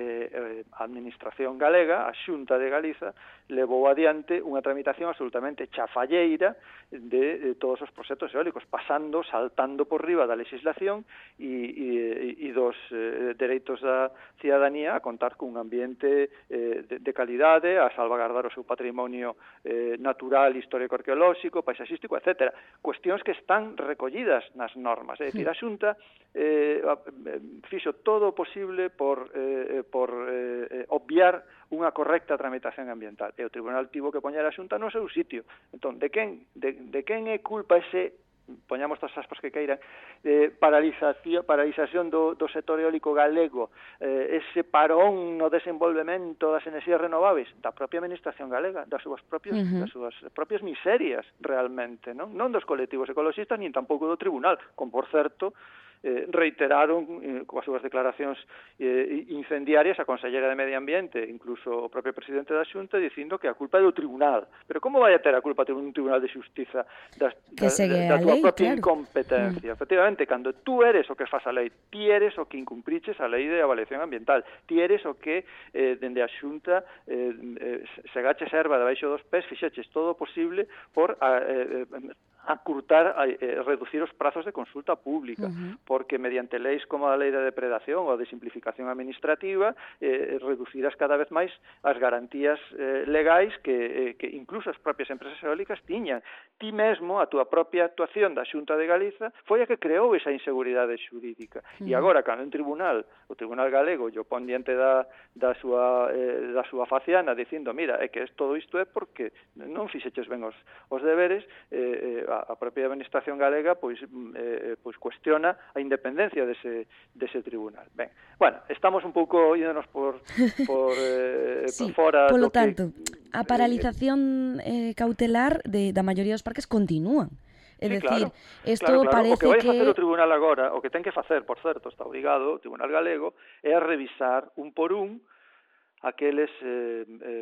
eh, a Administración Galega, a Xunta de Galiza, levou adiante unha tramitación absolutamente chafalleira de, de todos os proxectos eólicos, pasando, saltando por riba da legislación e, e, e dos eh, dereitos da cidadanía a contar cun ambiente eh, de, de calidade, a salvagardar o seu patrimonio eh, natural, histórico-arqueolóxico, paisaxístico, etcétera. Cuestións que están recollidas nas normas. É dicir, a Xunta eh, fixo todo o posible por, eh, por eh, obviar unha correcta tramitación ambiental. E o Tribunal tivo que poñer a Xunta no seu sitio. Entón, de quen, de, de quen é culpa ese, poñamos todas as aspas que queiran, eh, paralización, paralización do, do sector eólico galego, eh, ese parón no desenvolvemento das enerxías renovables da propia Administración galega, das súas propias, uh -huh. das súas propias miserias realmente, non? Non dos colectivos ecologistas, nin tampouco do Tribunal, como por certo Eh, reiteraron eh, coas súas declaracións eh, incendiarias a Conselleira de Medio Ambiente, incluso o propio presidente da Xunta, dicindo que a culpa é do Tribunal. Pero como vai a ter a culpa de un Tribunal de Xustiza da, da, da tua lei, propia claro. incompetencia? Mm. Efectivamente, cando tú eres o que faz a lei, ti eres o que incumpriches a lei de avaliación ambiental, ti eres o que eh, dende a Xunta eh, eh, se gache serva debaixo dos pés, fixeches todo o posible por eh, eh, acurtar, eh, reducir os prazos de consulta pública, uh -huh. porque mediante leis como a lei de depredación ou de simplificación administrativa eh, reducirás cada vez máis as garantías eh, legais que, eh, que incluso as propias empresas eólicas tiñan. Ti mesmo, a túa propia actuación da Xunta de Galiza foi a que creou esa inseguridade xurídica. Uh -huh. E agora, cando un tribunal, o Tribunal Galego, yo pon diante da, da, súa, eh, da súa faciana dicindo, mira, é que todo isto é porque non fixeches ben os, os deberes, eh, eh, a propia Administración galega pois eh, pois cuestiona a independencia dese dese tribunal. Ben, bueno, estamos un pouco ídonos por por eh, sí, por fora polo do tanto, que, a paralización eh, cautelar de da maioría dos parques continúan. É sí, dicir, claro, isto claro, claro. parece o que vai que facer o tribunal agora, o que ten que facer, por certo, está obrigado o Tribunal Galego é a revisar un por un aqueles eh,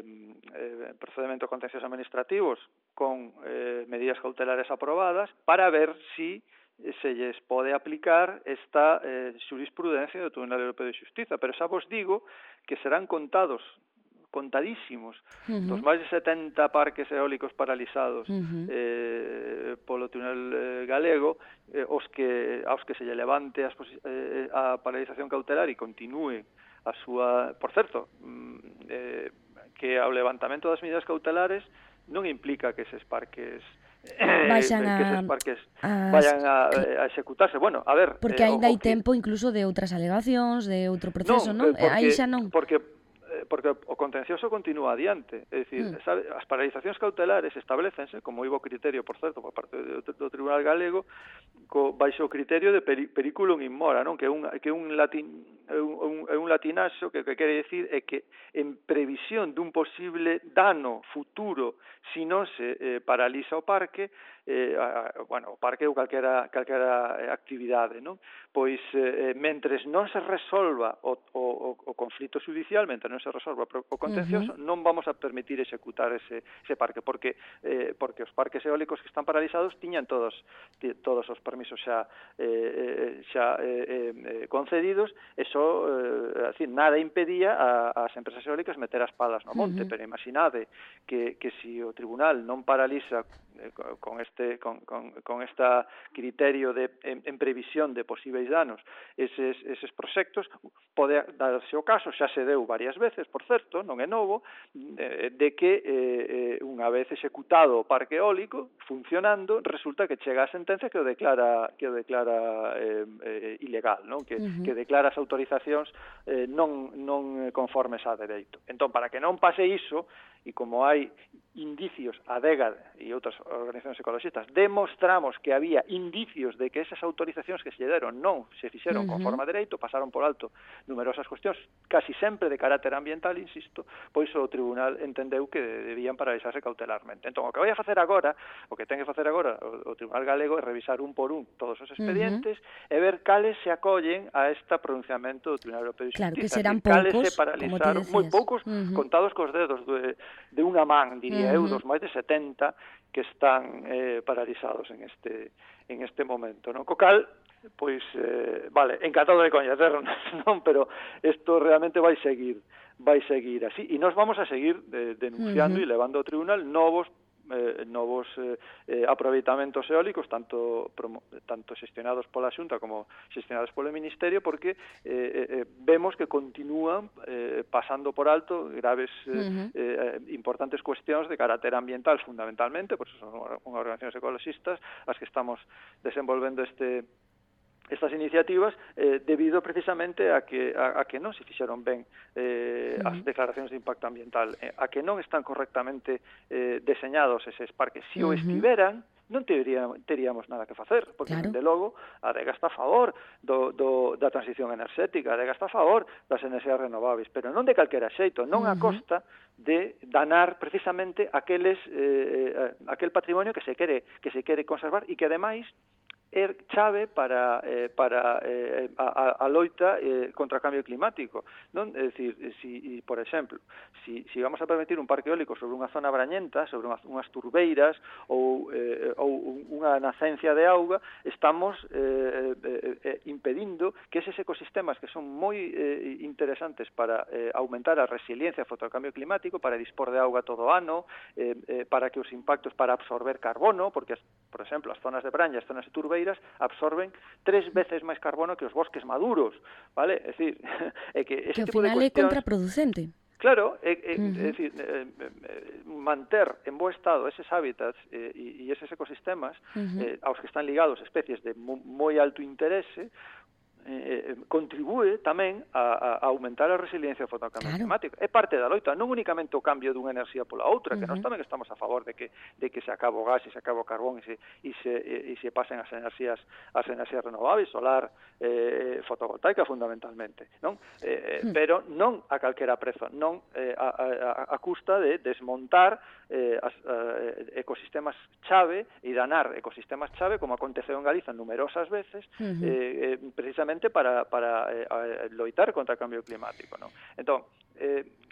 eh, procedimentos contenciosos administrativos con eh, medidas cautelares aprobadas para ver si se lles pode aplicar esta eh, xurisprudencia do Tribunal Europeo de Xustiza. Pero xa vos digo que serán contados contadísimos. Uh -huh. Dos máis de setenta parques eólicos paralizados uh -huh. eh, polo Tribunal eh, Galego, eh, os que aos que se lle levante as, eh, a paralización cautelar e continúe a súa, por certo, eh, que ao levantamento das medidas cautelares non implica que eses parques eh, Vaxan que eses a- parques as- vayan a, a executarse. Bueno, a ver, Porque eh, aínda o- hai o que- tempo incluso de outras alegacións, de outro proceso, non? eh, porque, Aí xa non. Porque eh, porque o contencioso continúa adiante, é dicir, Mm. sabe, as paralizacións cautelares establecense como ibo criterio, por certo, por parte do, do Tribunal Galego, co baixo o criterio de peri, periculum in mora, non? Que é un que é un latín é un, un, é un latinaxo que o que quere dicir é que en previsión dun posible dano futuro si non se eh, paraliza o parque, eh, a, bueno, o parque ou calquera, calquera actividade, non? Pois, eh, mentres non se resolva o, o, o conflito judicial, mentre non se resolva o contencioso, uh -huh. non vamos a permitir executar ese, ese parque, porque eh, porque os parques eólicos que están paralizados tiñan todos todos os permisos xa eh, xa eh, eh, concedidos, e só, eh, así, nada impedía a, as empresas eólicas meter as palas no monte, uh -huh. pero imaginade que, que si o tribunal non paraliza eh, con este con, con, con esta criterio de en, en previsión de posibles danos eses, eses proxectos, pode darse o caso, xa se deu varias veces, por certo, non é novo, de, de que eh, unha vez executado o parque eólico funcionando, resulta que chega a sentencia que o declara que o declara eh, eh, ilegal, non? Que, uh -huh. que declara as autorizacións eh, non non conformes a dereito. Entón, para que non pase iso, e como hai indicios, a DEGA e outras organizacións ecologistas, demostramos que había indicios de que esas autorizacións que se deron non se fixeron uh -huh. conforme a dereito, pasaron por alto numerosas cuestións, casi sempre de carácter ambiental, insisto, pois o tribunal entendeu que debían paralizarse cautelarmente. Entón, o que vai a facer agora, o que ten que facer agora o, o Tribunal Galego é revisar un por un todos os expedientes uh -huh. e ver cales se acollen a este pronunciamento do Tribunal Europeo de Xustiza. Claro, que serán cales poucos, se paralizaron, moi poucos, uh -huh. contados cos dedos de, de unha man, diría uh -huh. eu, dos máis de setenta que están eh, paralizados en este en este momento, non? Co cal, pois, eh, vale, encantado de coñecernos, non? Pero isto realmente vai seguir, vai seguir así, e nos vamos a seguir eh, denunciando uh -huh. e levando ao tribunal novos Eh, novos eh, eh, aproveitamentos eólicos, tanto promo, tanto xestionados pola Xunta como xestionados polo Ministerio, porque eh, eh, vemos que continúan eh, pasando por alto graves eh, uh -huh. eh, importantes cuestións de carácter ambiental, fundamentalmente, por eso son unhas organizacións ecologistas as que estamos desenvolvendo este estas iniciativas eh, debido precisamente a que a, a que non se fixeron ben eh, uh -huh. as declaracións de impacto ambiental, eh, a que non están correctamente eh, deseñados eses parques. Se si uh -huh. o estiveran, non teríamos, teríamos nada que facer, porque, claro, de logo, a DEGA está a favor do, do, da transición enerxética, a DEGA está a favor das enerxías renovables, pero non de calquera xeito, non uh -huh. a costa de danar precisamente aqueles eh, aquel patrimonio que se quere que se quere conservar e que ademais é chave para eh, para eh, a, a loita eh, contra o cambio climático, non? É dicir, si, por exemplo, si, si vamos a permitir un parque eólico sobre unha zona brañenta, sobre unhas, unhas turbeiras ou, eh, ou unha nacencia de auga, estamos eh, eh, eh, impedindo que eses ecosistemas que son moi eh, interesantes para eh, aumentar a resiliencia frente ao cambio climático, para dispor de auga todo o ano, eh, eh, para que os impactos para absorber carbono, porque, por exemplo, as zonas de braña, as zonas de turbeiras absorben tres veces máis carbono que os bosques maduros, vale? É dicir, é que ese que tipo de ao final cuestións é contraproducente. Claro, é, é, uh -huh. é dicir, eh, eh, manter en bo estado eses hábitats eh, e, e eses ecosistemas uh -huh. eh, aos que están ligados especies de moi alto interese, Eh, contribúe tamén a, a aumentar a resiliencia frente ao cambio claro. climático. É parte da loita, non únicamente o cambio dunha enerxía pola outra, que uh -huh. nós tamén estamos a favor de que de que se acabe o gas e se acabe o carbón e se e se e se pasen as enerxías as enerxías renovables, solar, eh, fotovoltaica fundamentalmente, non? Eh, uh -huh. pero non a calquera prezo, non eh, a, a, a custa de desmontar eh, as, eh, ecosistemas chave e danar ecosistemas chave, como aconteceu en Galiza numerosas veces, uh -huh. eh, precisamente para, para eh, loitar contra o cambio climático, non? Entón, eh,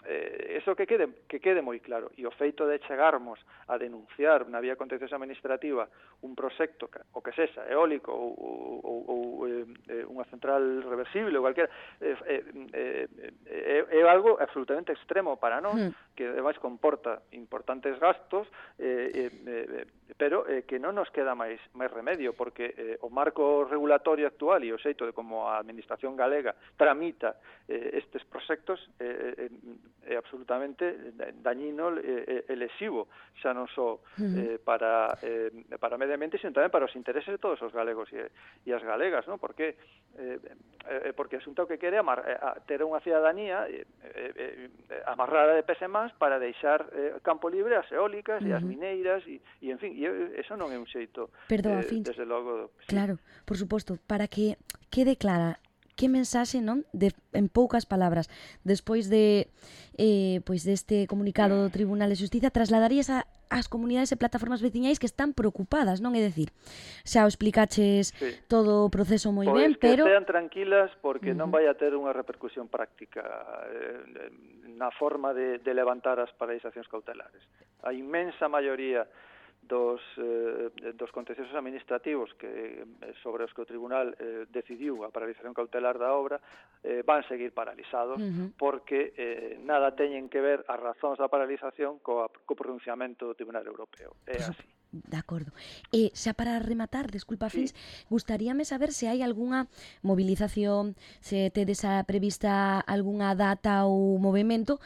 eh, eso que quede que quede moi claro, e o feito de chegarmos a denunciar na vía contenciosa administrativa un proxecto, o que sexa, eólico ou, ou, ou eh, unha central reversible ou cualquiera, eh, eh, eh, é algo absolutamente extremo para nós, mm. que ademais comporta importantes gastos, eh, eh, pero eh, que non nos queda máis máis remedio, porque eh, o marco regulatorio actual e o xeito de como a administración galega tramita eh, estes proxectos eh, eh, é absolutamente dañino e eh, lesivo, xa non só eh, para eh, para o medio ambiente, sino tamén para os intereses de todos os galegos e, e as galegas, non? Porque eh, eh, porque a Xunta o que quere é amar, eh, ter unha cidadanía eh, eh, eh, amarrada de pés e mans para deixar eh, campo libre as eólicas uh -huh. e as mineiras e, e en fin, e eso non é un xeito Perdón, eh, Fins, desde logo sí. Claro, por suposto, para que quede clara que mensaxe, non, de, en poucas palabras, despois de eh, pois deste comunicado do Tribunal de Xustiza, trasladarías a as comunidades e plataformas veciñais que están preocupadas, non? É dicir, xa o explicaches sí. todo o proceso moi pois ben, que pero... estean tranquilas porque uh -huh. non vai a ter unha repercusión práctica eh, na forma de, de levantar as paralizacións cautelares. A inmensa maioría dos, eh, dos contenciosos administrativos que sobre os que o Tribunal eh, decidiu a paralización cautelar da obra eh, van seguir paralizados uh -huh. porque eh, nada teñen que ver as razóns da paralización co, co pronunciamento do Tribunal Europeo. É así. De acordo. E xa para rematar, desculpa, Fins, sí. gustaríame saber se hai algunha movilización, se tedes a prevista algunha data ou movimento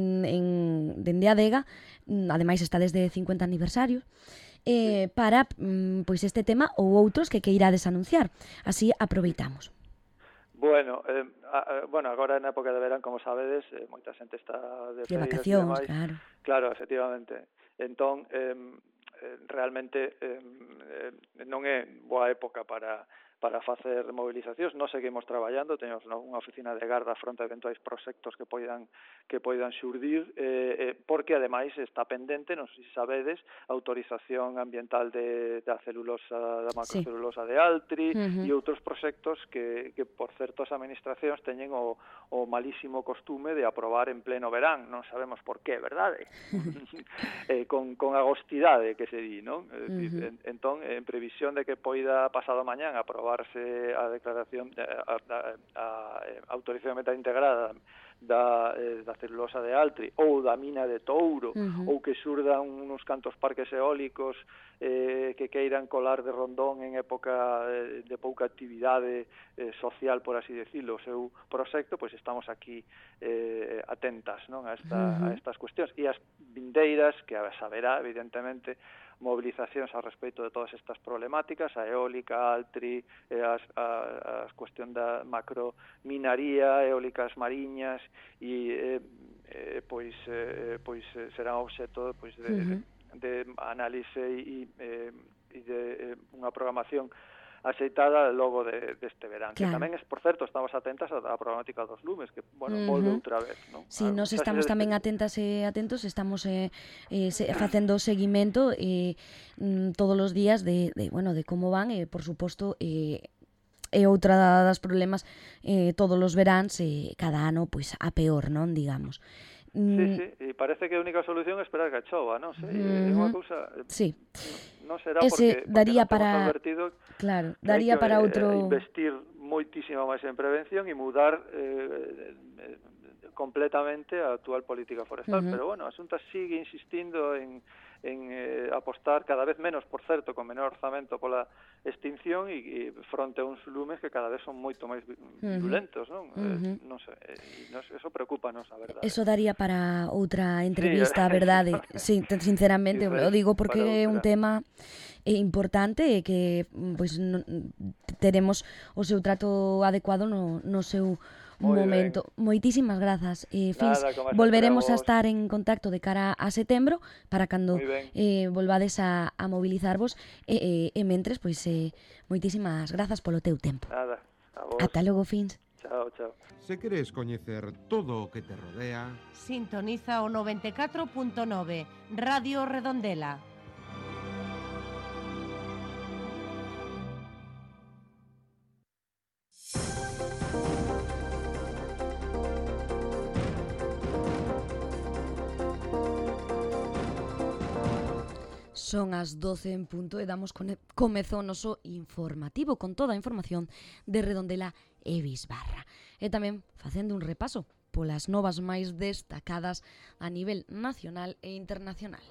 en dende a Adega, ademais está desde cincuenta aniversario, eh, para pois este tema ou outros que queirades anunciar. Así aproveitamos. Bueno, eh, a, bueno, agora na época de verán, como sabedes, eh, moita xente está de, de vacacións, claro. Claro, efectivamente. Entón, eh, realmente eh, non é boa época para para facer movilizacións. Nós seguimos traballando, temos unha oficina de garda fronte a eventuais proxectos que poidan que poidan xurdir, eh, porque ademais está pendente, non sei se sabedes, a autorización ambiental de da celulosa, da macrocelulosa sí. de Altri uh -huh. e outros proxectos que, que por certo as administracións teñen o, o malísimo costume de aprobar en pleno verán, non sabemos por qué, verdade? eh, con, con agostidade, que se di, non? Uh -huh. en, entón, en previsión de que poida pasado mañán aprobar a declaración a, a, a, a autorización ambiental integrada da, eh, da celulosa de Altri ou da mina de Touro uh -huh. ou que xurdan uns cantos parques eólicos eh, que queiran colar de Rondón en época eh, de pouca actividade eh, social, por así decirlo, o seu proxecto, pois estamos aquí eh, atentas, non, a, esta, uh -huh. a estas cuestións e as vindeiras, que a saberá evidentemente movilizacións ao respecto de todas estas problemáticas, a eólica, Altri, eh, as, a, a cuestión da macrominaría, eólicas mariñas e eh, eh, pois eh, pois eh, será obxecto pois de, uh -huh. de, de análise e eh, e de eh, unha programación aceitada logo de, deste verán. Claro. Que tamén, es, por certo, estamos atentas á problemática dos lumes, que, bueno, uh -huh. volve outra vez, non? Si, sí, nos estamos tamén atentas e atentos, estamos eh, eh, se, facendo seguimento eh, todos os días de, de, bueno, de como van, e, eh, por suposto, eh, é outra das problemas eh, todos os veráns, eh, cada ano, pois, a peor, non, digamos. Sí, sí, e parece que a única solución é esperar que chova, non sei, é unha cousa... Sí. Non será Ese porque, porque daría non temos para... advertido claro, daría que, para outro... Eh, investir moitísimo máis en prevención e mudar eh, eh, completamente a actual política forestal, uh -huh. pero bueno, a Xunta sigue insistindo en, en eh, apostar cada vez menos, por certo, con menor orzamento pola extinción e, e fronte a uns lumes que cada vez son moito máis violentos, non? Uh -huh. eh, non sei, eh, nos, eso preocupanos, a verdade. Eso daría para outra entrevista, sí, a verdade. Sí, sinceramente, o digo porque é un tema importante e que pois no, teremos o seu trato adecuado no, no seu Muy momento. Ben. Moitísimas grazas. Eh, Fins, Nada, volveremos a, a estar en contacto de cara a setembro para cando eh, volvades a, a mobilizarvos e, eh, e mentres, pois, eh, moitísimas grazas polo teu tempo. Nada, a vos. Ata logo, Fins. Chao, chao. Se queres coñecer todo o que te rodea, sintoniza o noventa e catro punto nove Radio Redondela. Son as doce en punto e damos comezo o noso informativo con toda a información de Redondela e Bisbarra. E tamén facendo un repaso polas novas máis destacadas a nivel nacional e internacional.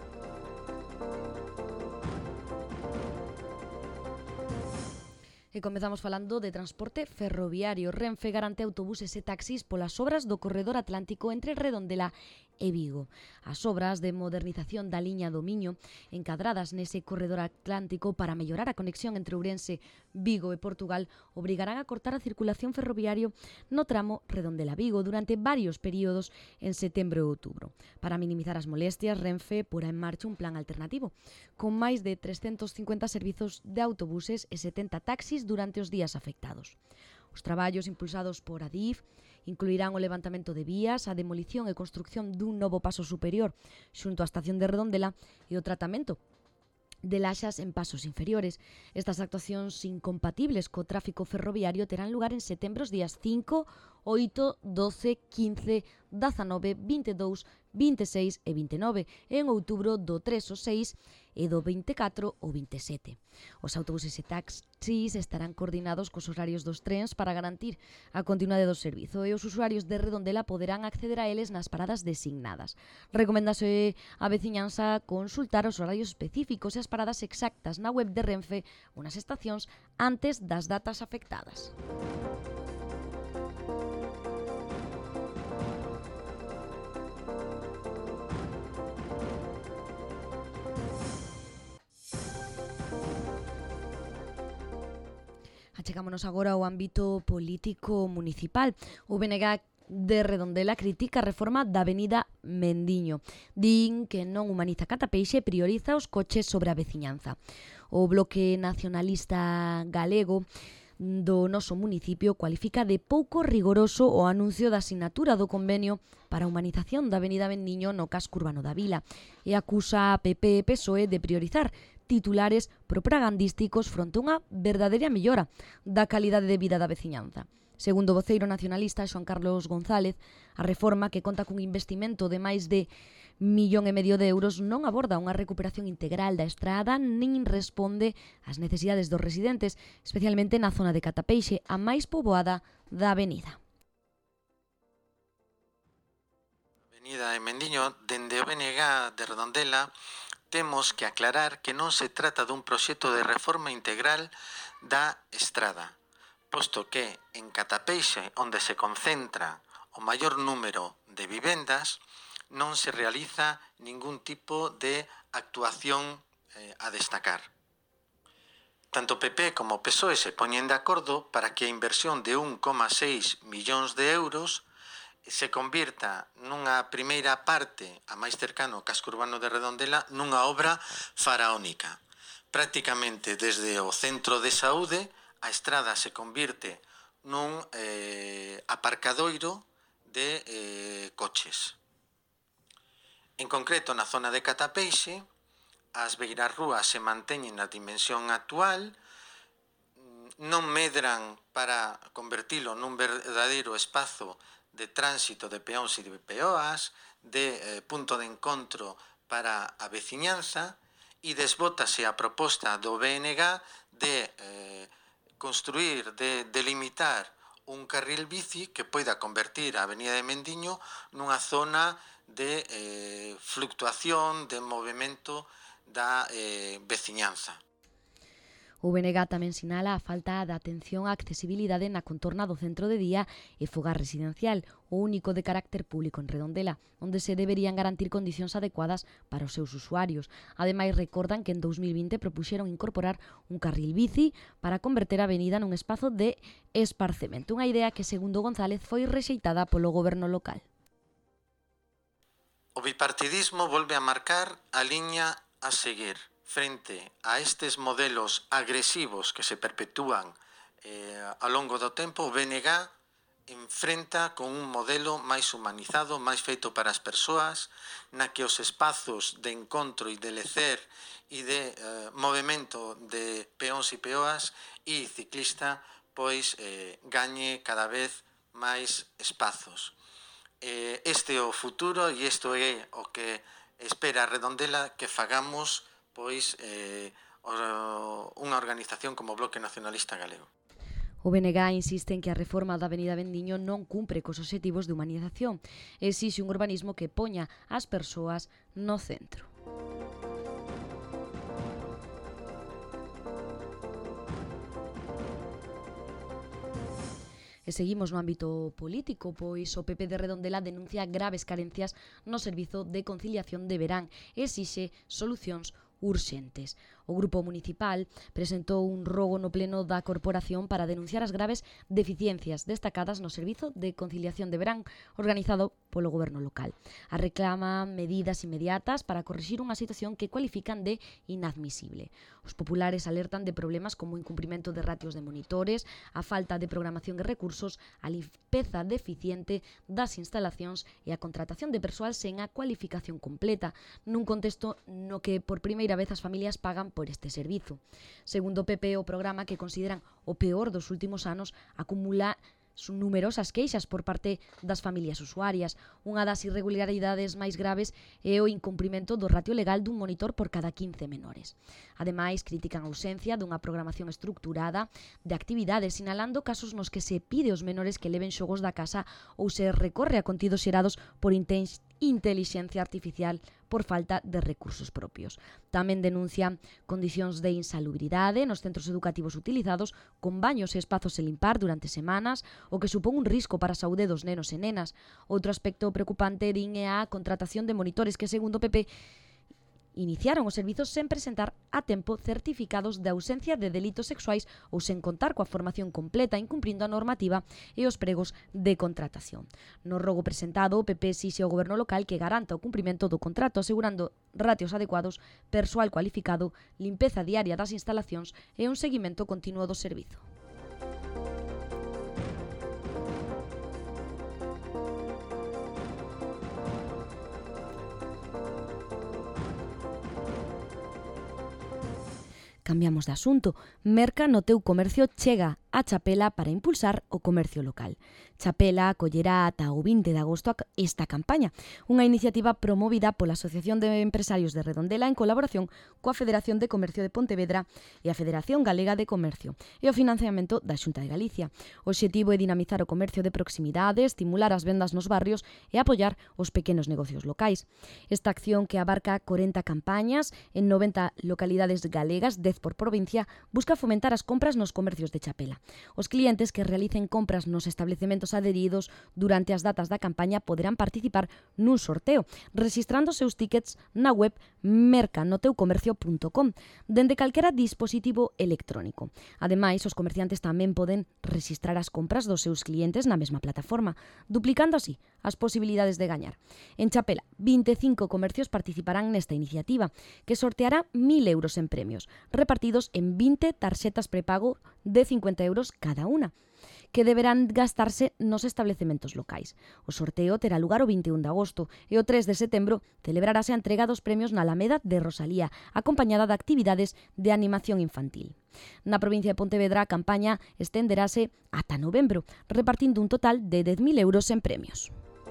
E comezamos falando de transporte ferroviario. Renfe garante autobuses e taxis polas obras do corredor atlántico entre Redondela e Vigo. As obras de modernización da liña do Miño, encadradas nese corredor atlántico para mellorar a conexión entre Ourense, Vigo e Portugal, obrigarán a cortar a circulación ferroviario no tramo Redondela-Vigo durante varios períodos en setembro e outubro. Para minimizar as molestias, Renfe porá en marcha un plan alternativo, con máis de trescentos cincuenta servizos de autobuses e setenta taxis durante os días afectados. Os traballos impulsados por Adif incluirán o levantamento de vías, a demolición e construcción dun novo paso superior xunto á estación de Redondela e o tratamento de laxas en pasos inferiores. Estas actuacións incompatibles co tráfico ferroviario terán lugar en setembro os días cinco, oito, doce, quince, dezanove, vinte e dous, vinte e seis e vinte e nove e en outubro do tres ao seis e do vinte e catro ao vinte e sete. Os autobuses e taxis estarán coordinados cos horarios dos trens para garantir a continuidade do servizo e os usuarios de Redondela poderán acceder a eles nas paradas designadas. Recomendase a veciñanza consultar os horarios específicos e as paradas exactas na web de Renfe ou nas estacións antes das datas afectadas. Chegámonos agora ao ámbito político municipal. O B N G de Redondela critica a reforma da avenida Mendiño. Din que non humaniza Catapeixe e prioriza os coches sobre a veciñanza. O Bloque Nacionalista Galego do noso municipio cualifica de pouco rigoroso o anuncio da asinatura do convenio para a humanización da avenida Mendiño no casco urbano da vila e acusa a P P e P S O E de priorizar titulares propagandísticos fronte a unha verdadeira mellora da calidade de vida da veciñanza. Segundo o voceiro nacionalista Xoan Carlos González, a reforma, que conta cun investimento de máis de millón e medio de euros, non aborda unha recuperación integral da estrada nin responde ás necesidades dos residentes, especialmente na zona de Catapeixe, a máis poboada da avenida. Avenida de Mendiño, dende o B N G de Redondela, temos que aclarar que non se trata dun proxecto de reforma integral da estrada, posto que en Catapeixe, onde se concentra o maior número de vivendas, non se realiza ningún tipo de actuación eh, a destacar. Tanto P P como P S O E se poñen de acordo para que a inversión de un coma seis millóns de euros se convirta nunha primeira parte, a máis cercano ao casco urbano de Redondela, nunha obra faraónica. Prácticamente desde o centro de saúde, a estrada se convirte nun eh, aparcadoiro de eh, coches. En concreto, na zona de Catapeixe, as beirarrúas se manteñen na dimensión actual, non medran para convertilo nun verdadeiro espazo de tránsito de peóns e de peoas, de eh, punto de encontro para a veciñanza, e desbótase a proposta do B N G de eh, construir, de delimitar un carril bici que poida convertir a avenida de Mendiño nunha zona de eh, fluctuación, de movimento da eh, veciñanza. O B N G tamén sinala a falta de atención á accesibilidade na contorna do centro de día e fogar residencial, o único de carácter público en Redondela, onde se deberían garantir condicións adecuadas para os seus usuarios. Ademais, recordan que en dous mil vinte propuxeron incorporar un carril bici para converter a avenida nun espazo de esparcemento, unha idea que, segundo González, foi rexeitada polo goberno local. O bipartidismo volve a marcar a liña a seguir. Frente a estes modelos agresivos que se perpetúan eh, ao longo do tempo, o B N G enfrenta con un modelo máis humanizado, máis feito para as persoas, na que os espazos de encontro e de lecer e de eh, movimento de peóns e peoas e ciclista pois eh, gañe cada vez máis espazos. Eh, este é o futuro e isto é o que espera Redondela que fagamos pois eh, unha organización como o Bloque Nacionalista Galego. O B N G insiste en que a reforma da Avenida Vendiño non cumpre cos obxectivos de humanización e exixe un urbanismo que poña as persoas no centro. E seguimos no ámbito político, pois o P P de Redondela denuncia graves carencias no servizo de conciliación de verán e exixe solucións urxentes. O Grupo Municipal presentou un rogo no pleno da corporación para denunciar as graves deficiencias destacadas no servizo de conciliación de verán organizado polo goberno local. A reclama medidas inmediatas para corrixir unha situación que cualifican de inadmisible. Os populares alertan de problemas como o incumprimento de ratios de monitores, a falta de programación de recursos, a limpeza deficiente das instalacións e a contratación de persoal sen a cualificación completa, nun contexto no que por primeira vez as familias pagan por este servizo. Segundo o P P, o programa, que consideran o peor dos últimos anos, acumula numerosas queixas por parte das familias usuarias. Unha das irregularidades máis graves é o incumprimento do ratio legal dun monitor por cada quince menores. Ademais, critican a ausencia dunha programación estructurada de actividades, sinalando casos nos que se pide aos menores que leven xogos da casa ou se recorre a contidos xerados por intens intelixencia artificial por falta de recursos propios. Tamén denuncian condicións de insalubridade nos centros educativos utilizados, con baños e espazos sen limpar durante semanas, o que supón un risco para a saúde dos nenos e nenas. Outro aspecto preocupante din é a contratación de monitores que, segundo o P P, iniciaron os servizos sen presentar a tempo certificados de ausencia de delitos sexuais ou sen contar coa formación completa, incumprindo a normativa e os pregos de contratación. No rogo presentado, o P P exixe ao goberno local que garanta o cumprimento do contrato, asegurando ratios adecuados, persoal cualificado, limpeza diaria das instalacións e un seguimento continuo do servizo. Cambiamos de asunto. Merca no teu comercio chega a Chapela para impulsar o comercio local. Chapela acollerá ata o vinte de agosto esta campaña, unha iniciativa promovida pola Asociación de Empresarios de Redondela en colaboración coa Federación de Comercio de Pontevedra e a Federación Galega de Comercio e o financiamento da Xunta de Galicia. O obxectivo é dinamizar o comercio de proximidade, estimular as vendas nos barrios e apoiar os pequenos negocios locais. Esta acción, que abarca corenta campañas en noventa localidades galegas, dez por provincia, busca fomentar as compras nos comercios de Chapela. Os clientes que realicen compras nos establecementos adheridos durante as datas da campaña poderán participar nun sorteo, rexistrando os seus tickets na web merca no teu comercio punto com, dende calquera dispositivo electrónico. Ademais, os comerciantes tamén poden rexistrar as compras dos seus clientes na mesma plataforma, duplicando así as posibilidades de gañar. En Chapela, vinte e cinco comercios participarán nesta iniciativa, que sorteará mil euros en premios, repartidos en vinte tarxetas prepago de cincuenta euros cada unha, que deberán gastarse nos establecementos locais. O sorteo terá lugar o vinte e un de agosto e o tres de setembro celebrarase a entrega dos premios na Alameda de Rosalía, acompañada de actividades de animación infantil. Na provincia de Pontevedra, a campaña estenderase ata novembro, repartindo un total de dez mil euros en premios.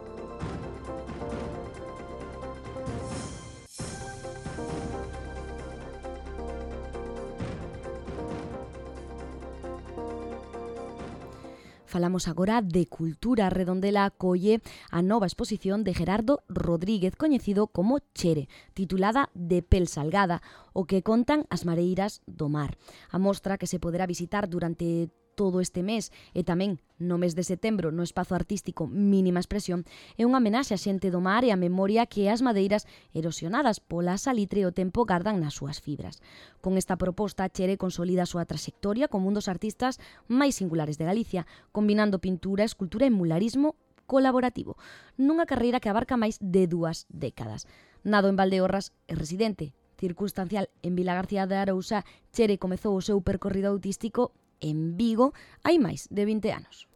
Falamos agora de cultura. Redondela acolle a nova exposición de Gerardo Rodríguez, coñecido como Chere, titulada De pel salgada, o que contan as mareiras do mar. A mostra, que se poderá visitar durante todo este mes e tamén no mes de setembro no espazo artístico Mínima Expresión, é unha homenaxe á xente do mar e á memoria que as madeiras erosionadas pola salitre e o tempo gardan nas súas fibras. Con esta proposta, Chere consolida a súa traxectoria como un dos artistas máis singulares de Galicia, combinando pintura, escultura e mularismo colaborativo, nunha carreira que abarca máis de dúas décadas. Nado en Valdeorras e residente circunstancial en Vilagarcía de Arousa, Chere comezou o seu percorrido artístico en Vigo hai máis de vinte anos.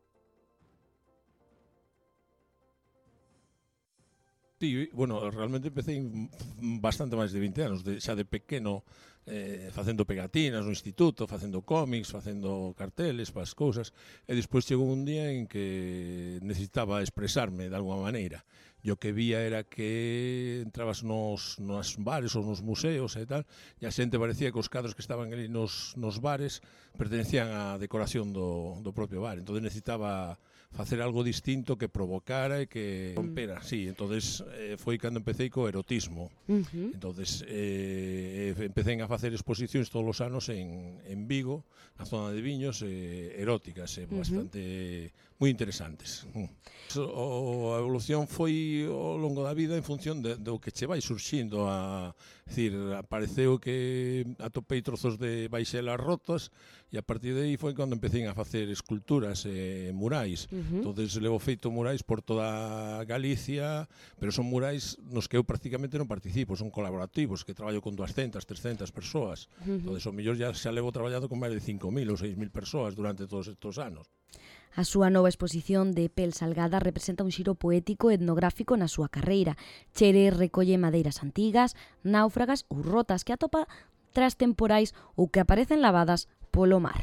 Sí, bueno, realmente empecé bastante máis de vinte anos, de, xa de pequeno, eh, facendo pegatinas no instituto, facendo cómics, facendo carteles para as cousas, e despois chegou un día en que necesitaba expresarme de alguma maneira, e o que vía era que entrabas nos, nos bares ou nos museos e tal, e a xente parecía que os cadros que estaban ali nos, nos bares pertenecían á decoración do, do propio bar, entón necesitaba facer algo distinto que provocara e que rompera, sí, entonces eh, foi cando empecé co erotismo. Uh-huh. Entonces eh, empecé a facer exposicións todos os anos en, en Vigo, na zona de viños, eh, eróticas, eh, Uh-huh. bastante moi interesantes. O, a evolución foi ao longo da vida en función de, do que che vai surxindo, a, decir, apareceu que atopei trozos de baixelas rotas e a partir de aí foi cando empecé a facer esculturas e eh, murais. Uh-huh. Entonces levo feito murais por toda Galicia, pero son murais nos que eu prácticamente non participo, son colaborativos, que traballo con doscientas, trescientas persoas. Uh-huh. Entonces, o mellor ya xa levo traballado con máis de cinco mil ou seis mil persoas durante todos estes anos. A súa nova exposición de Pel Salgada representa un xiro poético e etnográfico na súa carreira. Chere recolle madeiras antigas, náufragas ou rotas que atopa tras temporais ou que aparecen lavadas polo mar.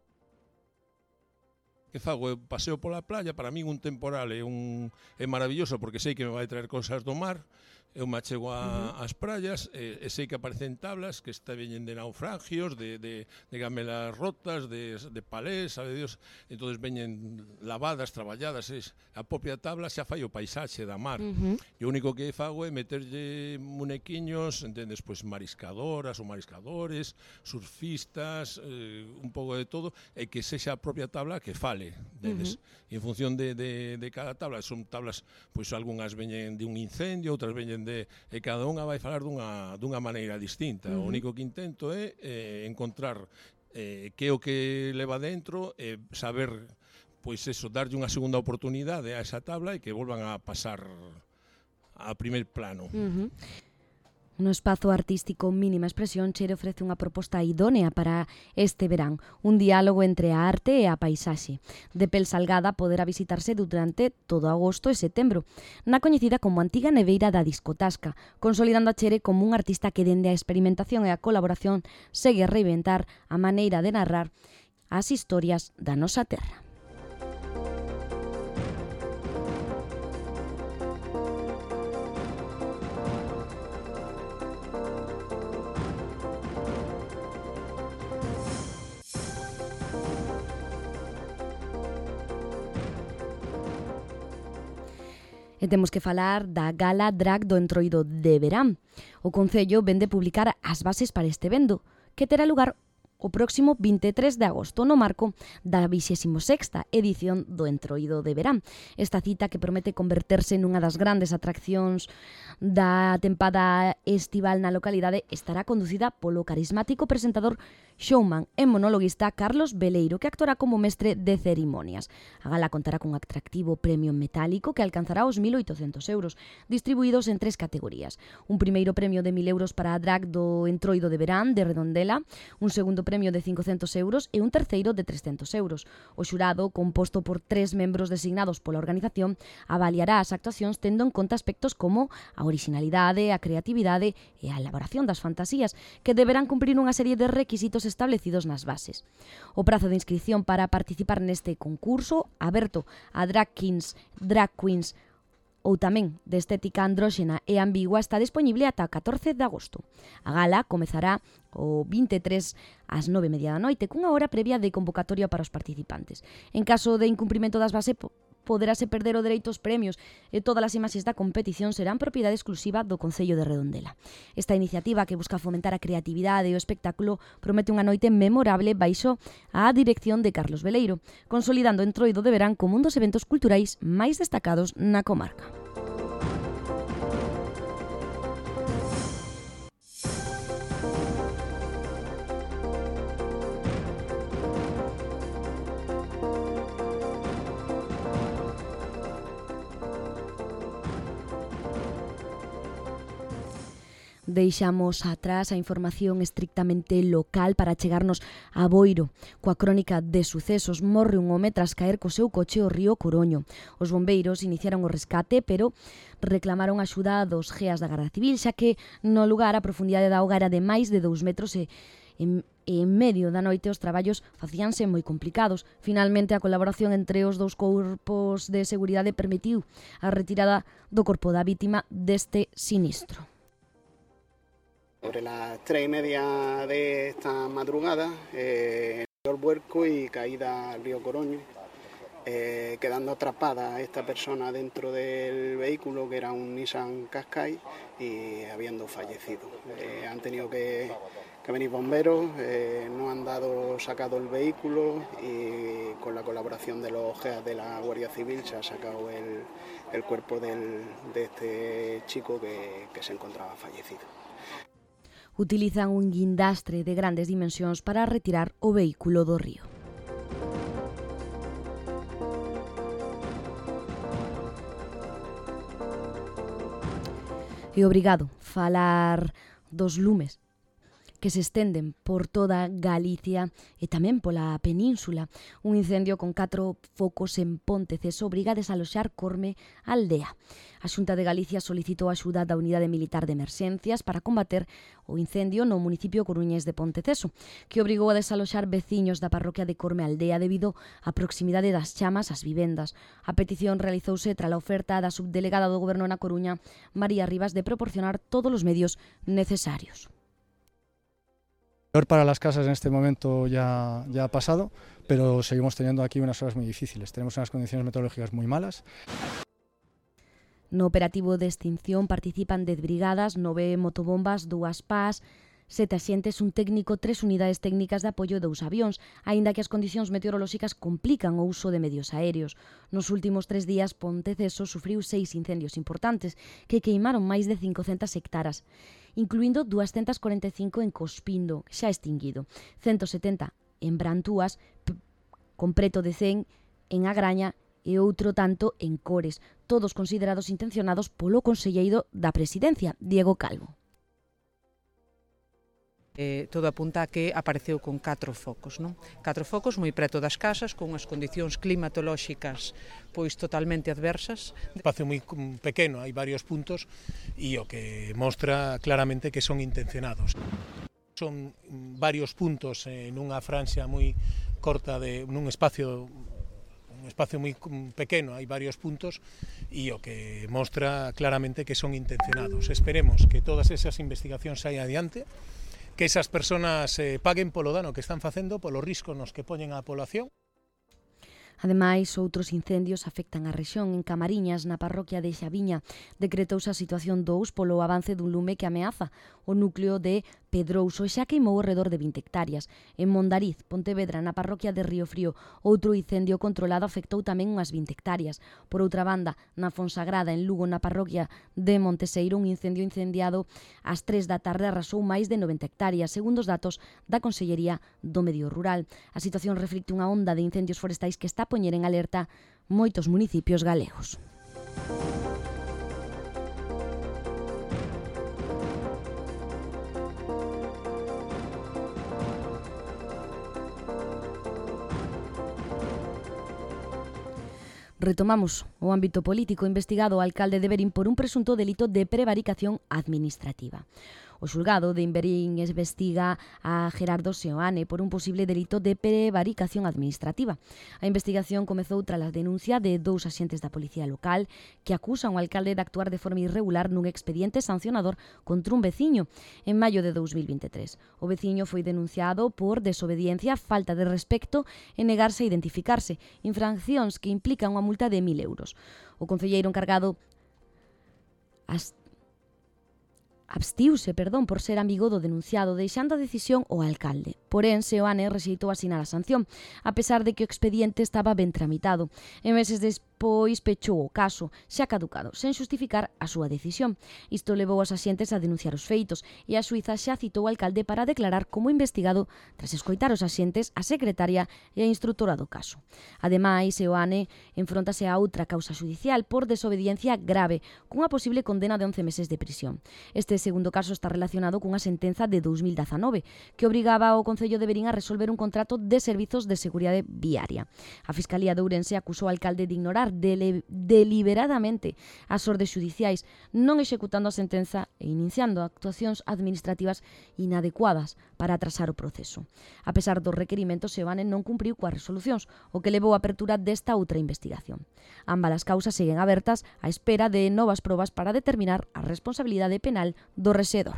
Que fago? Eu paseo pola playa, para min un temporal é, un, é maravilloso porque sei que me vai traer cosas do mar, eu me achego a, uh-huh. ás praias e, e sei que aparecen tablas que está veñen de naufragios, de, de, de gamelas rotas, de, de palés, sabe Dios, entonces veñen lavadas, traballadas, es, a propia tabla xa fai o paisaxe da mar. Uh-huh. E o único que fago é meterlle munequiños, entendes, pois mariscadoras ou mariscadores, surfistas, eh, un pouco de todo, e que sexa a propia tabla que fale, entendes? Uh-huh. E en función de, de, de cada tabla, son tablas, pois algunhas veñen de un incendio, outras veñen de, e cada unha vai falar dunha, dunha maneira distinta. Uh-huh. O único que intento é eh, encontrar eh, que é o que leva dentro e eh, saber, pois eso, darlle unha segunda oportunidade a esa tabla e que volvan a pasar a primer plano. Uh-huh. No espazo artístico Mínima Expresión, Chere ofrece unha proposta idónea para este verán, un diálogo entre a arte e a paisaxe. De Pel Salgada poderá visitarse durante todo agosto e setembro, na coñecida como antiga neveira da Discotasca, consolidando a Chere como un artista que dende a experimentación e a colaboración segue a reinventar a maneira de narrar as historias da nosa terra. E temos que falar da Gala Drag do Entroido de Verán. O Concello vende publicar as bases para este evento, que terá lugar o próximo vinte e tres de agosto no marco da vixésima sexta edición do Entroido de Verán. Esta cita, que promete converterse nunha das grandes atraccións da tempada estival na localidade, estará conducida polo carismático presentador, showman e monologuista Carlos Beleiro, que actuará como mestre de cerimonias. A gala contará cun atractivo premio metálico que alcanzará os mil oitocentos euros, distribuídos en tres categorías. Un primeiro premio de mil euros para a drag do Entroido de Verán de Redondela, un segundo premio de cincocentos euros e un terceiro de trescentos euros. O xurado, composto por tres membros designados pola organización, avaliará as actuacións tendo en conta aspectos como a orixinalidade, a creatividade e a elaboración das fantasías, que deberán cumprir unha serie de requisitos establecidos nas bases. O prazo de inscripción para participar neste concurso, aberto a drag kings, drag queens ou tamén de estética andróxena e ambigua, está disponible ata o catorce de agosto. A gala comezará o vinte e tres ás nove e media da noite, cunha hora previa de convocatoria para os participantes. En caso de incumprimento das bases, poderáse perder o dereito aos premios e todas as imaxes da competición serán propiedade exclusiva do Concello de Redondela. Esta iniciativa, que busca fomentar a creatividade e o espectáculo, promete unha noite memorable baixo a dirección de Carlos Beleiro, consolidando o Entroido de Verán como un dos eventos culturais máis destacados na comarca. Deixamos atrás a información estrictamente local para chegarnos a Boiro. Coa crónica de sucesos, morre un home tras caer co seu coche ao río Coroño. Os bombeiros iniciaron o rescate, pero reclamaron axuda dos Geas da Garda Civil, xa que no lugar a profundidade da auga era de máis de dous metros e en e en medio da noite os traballos facíanse moi complicados. Finalmente, a colaboración entre os dous corpos de seguridade permitiu a retirada do corpo da vítima deste sinistro. Sobre las tres y media de esta madrugada, eh, el vuelco y caída al río Coroño, eh, quedando atrapada esta persona dentro del vehículo, que era un Nissan Qashqai, y habiendo fallecido. Eh, han tenido que, que venir bomberos, eh, no han dado sacado el vehículo y con la colaboración de los G E A de la Guardia Civil se ha sacado el, el cuerpo del, de este chico que, que se encontraba fallecido. Utilizan un guindastre de grandes dimensións para retirar o vehículo do río. E obrigado falar dos lumes que se estenden por toda Galicia e tamén pola península. Un incendio con catro focos en Ponteceso obriga a desaloxar Corme Aldea. A Xunta de Galicia solicitou a axuda da Unidade Militar de Emerxencias para combater o incendio no municipio coruñés de Ponteceso, que obrigou a desaloxar veciños da parroquia de Corme Aldea debido á proximidade das chamas ás vivendas. A petición realizouse tras a oferta da subdelegada do Goberno na Coruña, María Rivas, de proporcionar todos os medios necesarios. Peor para las casas en este momento ya, ya ha pasado, pero seguimos teniendo aquí unas horas muy difíciles. Tenemos unas condiciones meteorológicas muy malas. No operativo de extinción participan dez brigadas, nove motobombas, dúas P A S, sete axentes, un técnico, tres unidades técnicas de apoio e dous avións, aínda que as condicións meteorolóxicas complican o uso de medios aéreos. Nos últimos tres días, Ponteceso sufriu seis incendios importantes que queimaron máis de cincocentas hectáreas, incluindo doscientas cuarenta e cinco en Cospindo, xa extinguido, ciento setenta en Brantúas, con preto de cen en Agraña e outro tanto en Cores, todos considerados intencionados polo conselleiro da Presidencia, Diego Calvo. Eh, todo apunta a que apareceu con catro focos, non? Catro focos moi preto das casas, con unhas condicións climatolóxicas pois totalmente adversas. Espacio moi pequeno, hai varios puntos e o que mostra claramente que son intencionados. Son varios puntos en unha franxa moi corta de nun espacio un espacio moi pequeno, hai varios puntos e o que mostra claramente que son intencionados. Esperemos que todas esas investigacións saian adiante, que esas persoas eh, paguen polo dano que están facendo, polo risco nos que poñen a población. Ademais, outros incendios afectan a rexión. En Camariñas, na parroquia de Xaviña, decretouse a situación dous polo avance dun lume que ameaza o núcleo de Pedrouso e xa queimou ao redor de vinte hectáreas. En Mondariz, Pontevedra, na parroquia de Río Frío, outro incendio controlado afectou tamén unhas vinte hectáreas. Por outra banda, na Fonsagrada, en Lugo, na parroquia de Monteseiro, un incendio incendiado ás tres da tarde arrasou máis de noventa hectáreas, segundo os datos da Consellería do Medio Rural. A situación reflicte unha onda de incendios forestais que está a poñer en alerta moitos municipios galegos. Retomamos o ámbito político. Investigado o alcalde de Verín por un presunto delito de prevaricación administrativa. O xulgado de Verín investiga a Gerardo Seoane por un posible delito de prevaricación administrativa. A investigación comezou tras a denuncia de dous axentes da policía local que acusan ao alcalde de actuar de forma irregular nun expediente sancionador contra un veciño en maio de dous mil vinte e tres. O veciño foi denunciado por desobediencia, falta de respecto e negarse a identificarse, infraccións que implican unha multa de mil euros. O concelleiro encargado as abstiuse, perdón, por ser amigo do denunciado, deixando a decisión ao alcalde. Porén, Seoane rexeitou asinar a sanción, a pesar de que o expediente estaba ben tramitado. E meses despois pechou o caso, xa caducado, sen xustificar a súa decisión. Isto levou aos axentes a denunciar os feitos, e a xuíza xa citou o alcalde para declarar como investigado tras escoitar os axentes, a secretaria e a instructora do caso. Ademais, Seoane enfróntase a outra causa judicial por desobediencia grave, cunha posible condena de once meses de prisión. Este segundo caso está relacionado cunha sentenza de dous mil dezanove que obrigaba ao Concello de Verín a resolver un contrato de servizos de seguridade viaria. A Fiscalía de Ourense acusou ao alcalde de ignorar dele, deliberadamente as ordes xudiciais, non executando a sentenza e iniciando actuacións administrativas inadecuadas para atrasar o proceso. A pesar dos requerimentos, Seoane non cumpriu coas resolucións, o que levou a apertura desta outra investigación. Ambas as causas seguen abertas á espera de novas probas para determinar a responsabilidade penal do rexedor.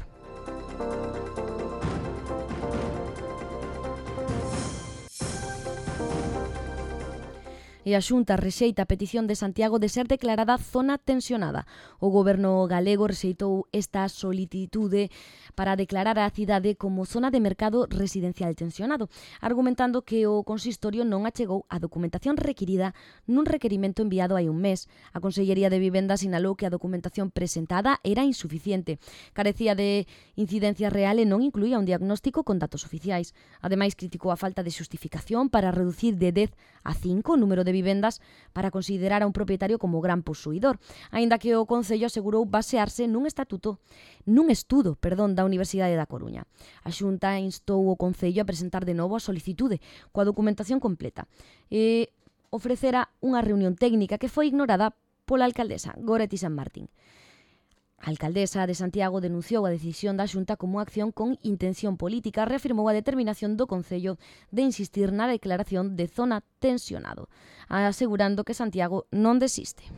E a Xunta rexeita a petición de Santiago de ser declarada zona tensionada. O goberno galego rexeitou esta solicitude para declarar a cidade como zona de mercado residencial tensionado, argumentando que o consistorio non achegou a documentación requirida nun requerimento enviado hai un mes. A Consellería de Vivenda sinalou que a documentación presentada era insuficiente, carecía de incidencia real e non incluía un diagnóstico con datos oficiais. Ademais, criticou a falta de xustificación para reducir de dez a cinco o número de vivendas para considerar a un propietario como gran posuidor, aínda que o Concello asegurou basearse nun estatuto, nun estudo, perdón, da Universidade da Coruña. A Xunta instou o Concello a presentar de novo a solicitude coa documentación completa e ofrecera unha reunión técnica que foi ignorada pola alcaldesa Goretti San Martín. A alcaldesa de Santiago denunciou a decisión da Xunta como acción con intención política, reafirmou a determinación do Concello de insistir na declaración de zona tensionado, asegurando que Santiago non desiste.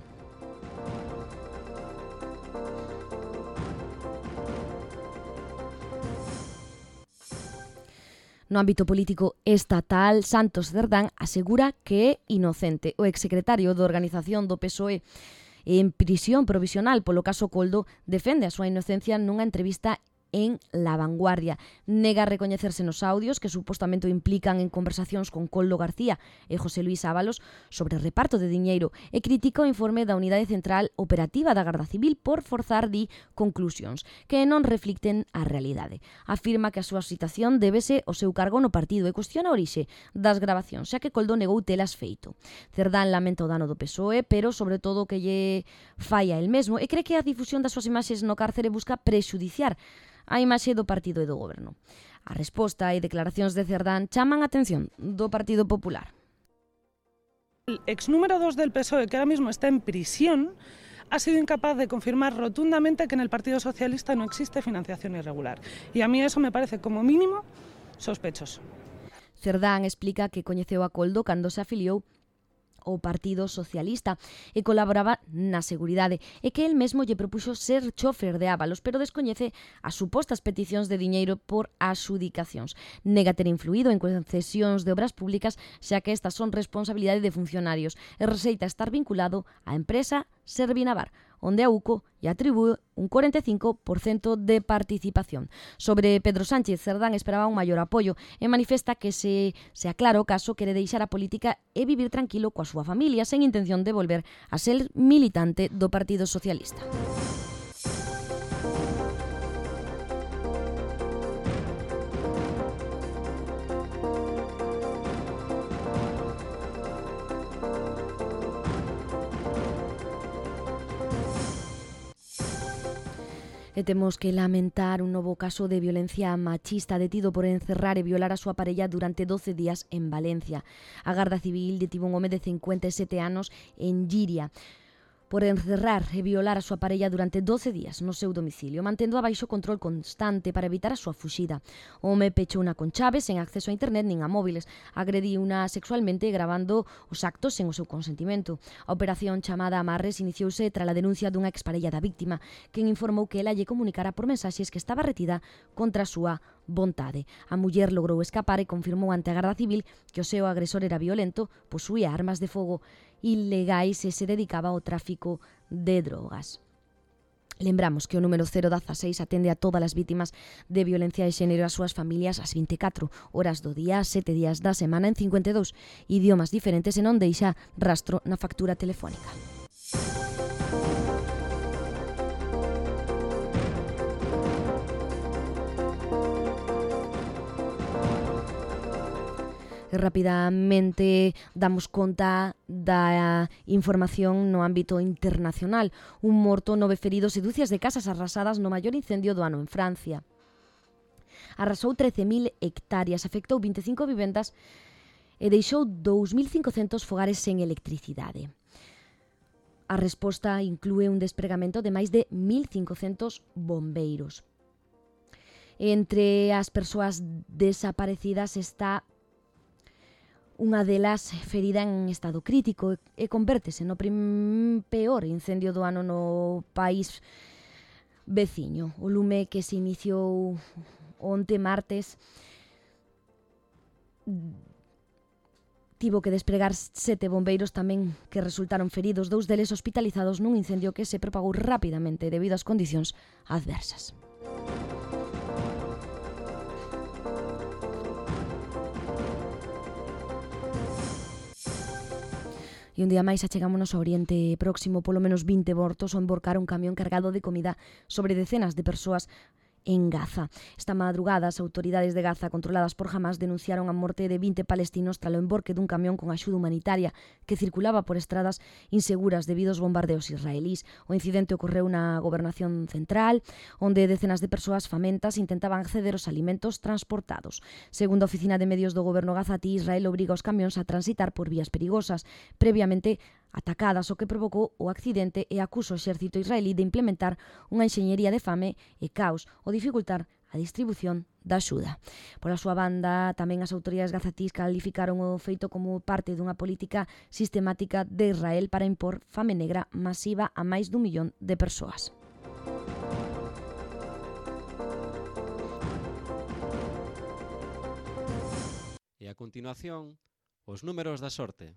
No ámbito político estatal, Santos Cerdán asegura que é inocente. O exsecretario de Organización do P S O E en prisión provisional polo caso Coldo defende a súa inocencia nunha entrevista en La Vanguardia. Nega recoñecerse nos audios que supostamente o implican en conversacións con Coldo García e José Luis Ábalos sobre reparto de diñeiro e critica o informe da Unidade Central Operativa da Garda Civil por forzar, di, conclusións que non reflicten a realidade. Afirma que a súa citación débese ao seu cargo no partido e cuestiona a orixe das grabacións, xa que Coldo negou telas feito. Cerdán lamenta o dano do P S O E, pero sobre todo que lle falla el mesmo e cree que a difusión das súas imaxes no cárcere busca prexudiciar a imaxe do partido e do goberno. A resposta e declaracións de Cerdán chaman a atención do Partido Popular. El ex número dos del P S O E, que ahora mismo está en prisión, ha sido incapaz de confirmar rotundamente que en el Partido Socialista no existe financiación irregular. Y a mí eso me parece, como mínimo, sospechoso. Cerdán explica que coñeceu a Coldo cando se afiliou o Partido Socialista e colaboraba na seguridade e que el mesmo lle propuxo ser chofer de Ábalos, pero descoñece as supostas peticións de diñeiro por adxudicacións. Nega ter influído en concesións de obras públicas, xa que estas son responsabilidade de funcionarios e receita estar vinculado á empresa Servinavar, onde a U C O lle atribúe un cuarenta e cinco por cento de participación. Sobre Pedro Sánchez, Cerdán esperaba un maior apoio e manifesta que se, se aclara o caso quere deixar a política e vivir tranquilo coa súa familia sen intención de volver a ser militante do Partido Socialista. E temos que lamentar un novo caso de violencia machista detido por encerrar e violar a súa parella durante doce días en Valencia. A Garda Civil detivo un home de cincuenta e sete anos en Llíria por encerrar e violar a súa parella durante doce días no seu domicilio, mantendo a baixo control constante para evitar a súa fuxida. O home pechouna con chaves, sen acceso a internet nin a móviles, agrediuna sexualmente gravando os actos sen o seu consentimento. A operación chamada Amarres iniciouse tras a denuncia dunha exparella da víctima, quen informou que ela lle comunicara por mensaxes que estaba retida contra a súa vontade. A muller logrou escapar e confirmou ante a Garda Civil que o seu agresor era violento, posuía armas de fogo ilegais e se dedicaba ao tráfico de drogas. Lembramos que o número cero dieciséis atende a todas as vítimas de violencia de xénero e as súas familias ás vinte e catro horas do día, sete días da semana en cincuenta e dous idiomas diferentes e non deixa rastro na factura telefónica. Rapidamente damos conta da información no ámbito internacional. Un morto, nove feridos e ducias de casas arrasadas no maior incendio do ano en Francia. Arrasou trece mil hectáreas, afectou vinte e cinco vivendas e deixou dous mil cincocentos fogares sen electricidade. A resposta inclúe un despregamento de máis de mil cincocentos bombeiros. Entre as persoas desaparecidas está unha delas ferida en estado crítico e convértese no prim peor incendio do ano no país veciño. O lume que se iniciou onte martes tivo que despregar sete bombeiros tamén que resultaron feridos, dous deles hospitalizados nun incendio que se propagou rapidamente debido ás condicións adversas. E un día máis achegámonos ao Oriente Próximo. Polo menos vinte mortos ao emborcar un camión cargado de comida sobre decenas de persoas en Gaza. Esta madrugada, as autoridades de Gaza, controladas por Hamas, denunciaron a morte de vinte palestinos tras o emborque dun camión con axuda humanitaria que circulaba por estradas inseguras debido aos bombardeos israelís. O incidente ocorreu na gobernación central, onde decenas de persoas famentas intentaban acceder aos alimentos transportados. Segundo a Oficina de Medios do Goberno gazatí, Israel obriga os camións a transitar por vías perigosas, previamente atacadas, o que provocou o accidente e acusa o exército israelí de implementar unha enxeñería de fame e caos ou dificultar a distribución da axuda. Pola súa banda, tamén as autoridades gazatís calificaron o feito como parte dunha política sistemática de Israel para impor fame negra masiva a máis dun millón de persoas. E a continuación, os números da sorte.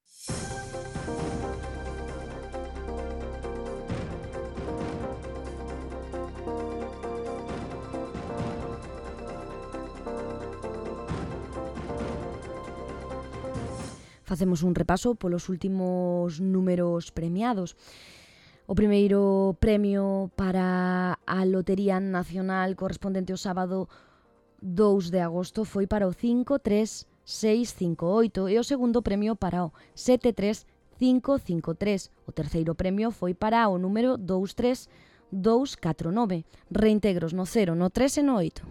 Facemos un repaso polos últimos números premiados. O primeiro premio para a Lotería Nacional correspondente ao sábado dous de agosto foi para o cinco tres seis cinco oito e o segundo premio para o sete tres cinco cinco tres. O terceiro premio foi para o número dous tres dous catro nove. Reintegros no cero, no tres e no oito.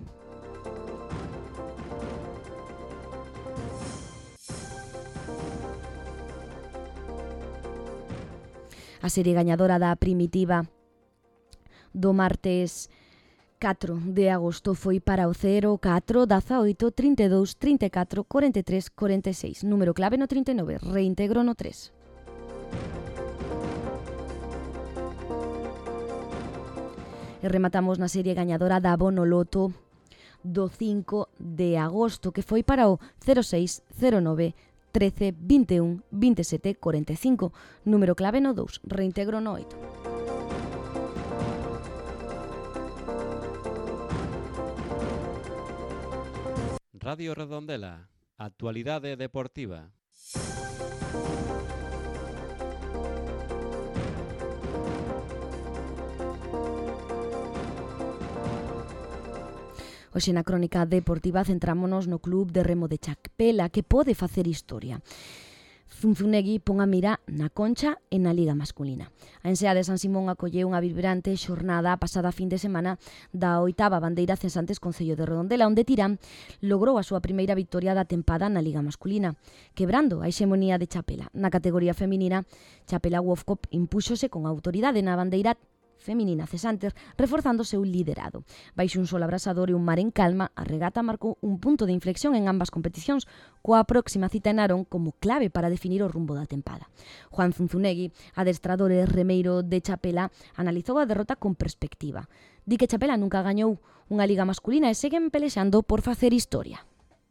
A serie gañadora da primitiva do martes catro de agosto foi para o cero catro dezaoito trinta e dous trinta e catro cuarenta e tres cuarenta e seis. Número clave no trinta e nove, reintegro no tres. E rematamos na serie gañadora da Bonoloto do cinco de agosto, que foi para o cero seis cero nove trece vinte e un vinte e sete cuarenta e cinco. Número clave no dous, reintegro no oito. Radio Redondela, actualidade deportiva. Hoxe na crónica deportiva centrámonos no club de remo de Chapela, que pode facer historia. Zunzunegui pon a mira na Concha e na Liga masculina. A Ensea de San Simón acolleu unha vibrante xornada a pasada fin de semana da oitava bandeira Cesantes Concello de Redondela, onde Tirán logrou a súa primeira victoria da tempada na Liga masculina, quebrando a hexemonía de Chapela. Na categoría feminina, Chapela Wolfcop impúxose con autoridade na bandeira feminina Cesantes, reforzando o seu liderado. Baixo un sol abrasador e un mar en calma, a regata marcou un punto de inflexión en ambas competicións, coa próxima cita en Narón como clave para definir o rumbo da tempada. Juan Zunzunegui, adestrador e remeiro de Chapela, analizou a derrota con perspectiva. Di que Chapela nunca gañou unha liga masculina e seguen pelexando por facer historia.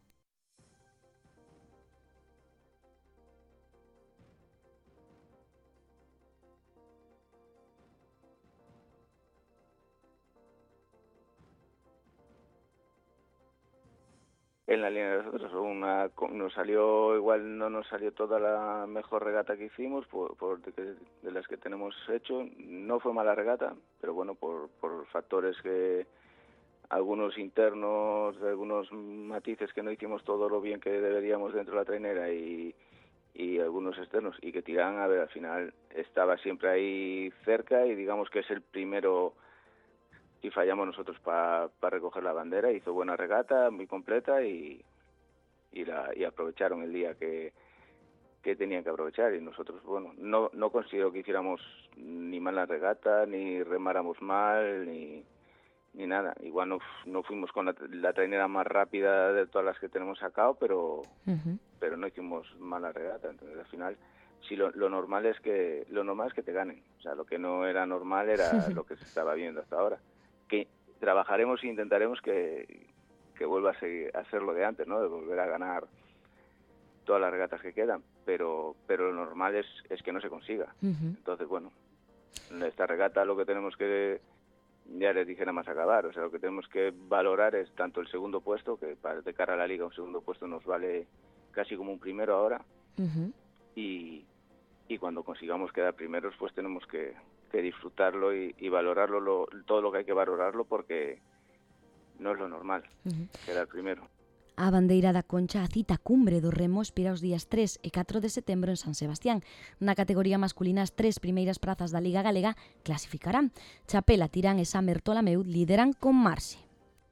En la línea de nosotros, una, nos salió, igual no nos salió toda la mejor regata que hicimos, por, por de, de las que tenemos hecho. No fue mala regata, pero bueno, por, por factores que, algunos internos, algunos matices que no hicimos todo lo bien que deberíamos dentro de la trainera y, y algunos externos, y que Tirán, a ver, al final estaba siempre ahí cerca y digamos que es el primero. Y fallamos nosotros para pa recoger la bandera. Hizo buena regata, muy completa, y, y, la, y aprovecharon el día que, que tenían que aprovechar, y nosotros, bueno, no, no considero que hiciéramos ni mala regata, ni remáramos mal, ni, ni nada. Igual no, no fuimos con la, la trainera más rápida de todas las que tenemos sacado, pero, uh-huh. pero no hicimos mala regata. Entonces, al final, sí, lo, lo normal es que lo normal es que te ganen. O sea, lo que no era normal era lo que se estaba viendo hasta ahora. Que trabajaremos e intentaremos que, que vuelva a, seguir, a ser lo de antes, ¿no? De volver a ganar todas las regatas que quedan, pero pero lo normal es, es que no se consiga. Uh-huh. Entonces, bueno, en esta regata lo que tenemos que, ya les dije nada más acabar, o sea, lo que tenemos que valorar es tanto el segundo puesto, que para de cara a la liga un segundo puesto nos vale casi como un primero ahora, uh-huh. y, y cuando consigamos quedar primeros, pues tenemos que, que disfrutarlo y, y valorarlo, lo, todo lo que hay que valorarlo, porque no es lo normal, uh-huh. quedar primero. A bandeira da Concha a cita cumbre do remo espera os días tres e catro de setembro en San Sebastián. Na categoría masculina, as tres primeiras prazas da Liga Galega clasificarán. Chapela, Tirán e San Bertolomeu lideran con marxe.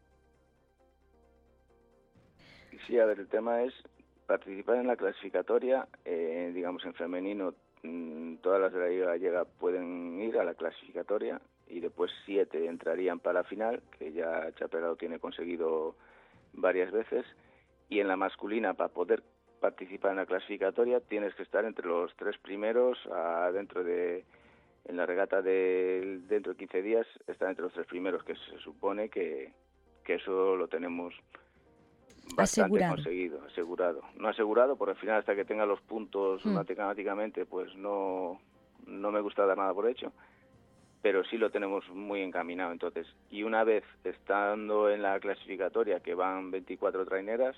Sí, a ver, el tema es participar en la clasificatoria, eh, digamos en femenino, mmm, todas las de la Liga Gallega pueden ir a la clasificatoria y después siete entrarían para la final, que ya Chapela lo tiene conseguido varias veces, y en la masculina, para poder participar en la clasificatoria tienes que estar entre los tres primeros, a, dentro de en la regata de dentro de quince días estar entre los tres primeros, que se supone que, que eso lo tenemos bastante asegurado. conseguido, asegurado. No asegurado, porque al final hasta que tenga los puntos mm. matemáticamente, pues no, no me gusta dar nada por hecho, pero sí lo tenemos muy encaminado. Entonces, y una vez estando en la clasificatoria, que van veinticuatro traineras,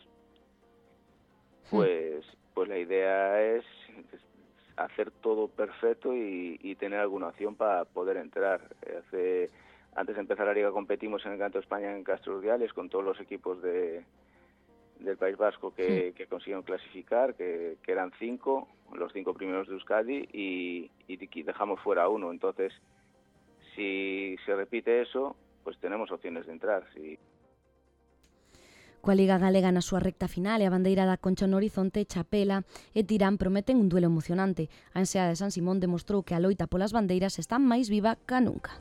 pues pues la idea es hacer todo perfecto y, y tener alguna opción para poder entrar. Hace, antes de empezar la liga competimos en el Campeonato de España en Castro Urdiales con todos los equipos de del País Vasco que, sí. que consiguieron clasificar, que, que eran cinco, los cinco primeros de Euskadi, y, y dejamos fuera uno. Entonces, si se repite eso, pues tenemos opciones de entrar. Si... Coa Liga Galega na súa recta final e a bandeira da Concha no horizonte, Chapela e Tirán prometen un duelo emocionante. A Enseada de San Simón demostrou que a loita polas bandeiras está máis viva ca nunca.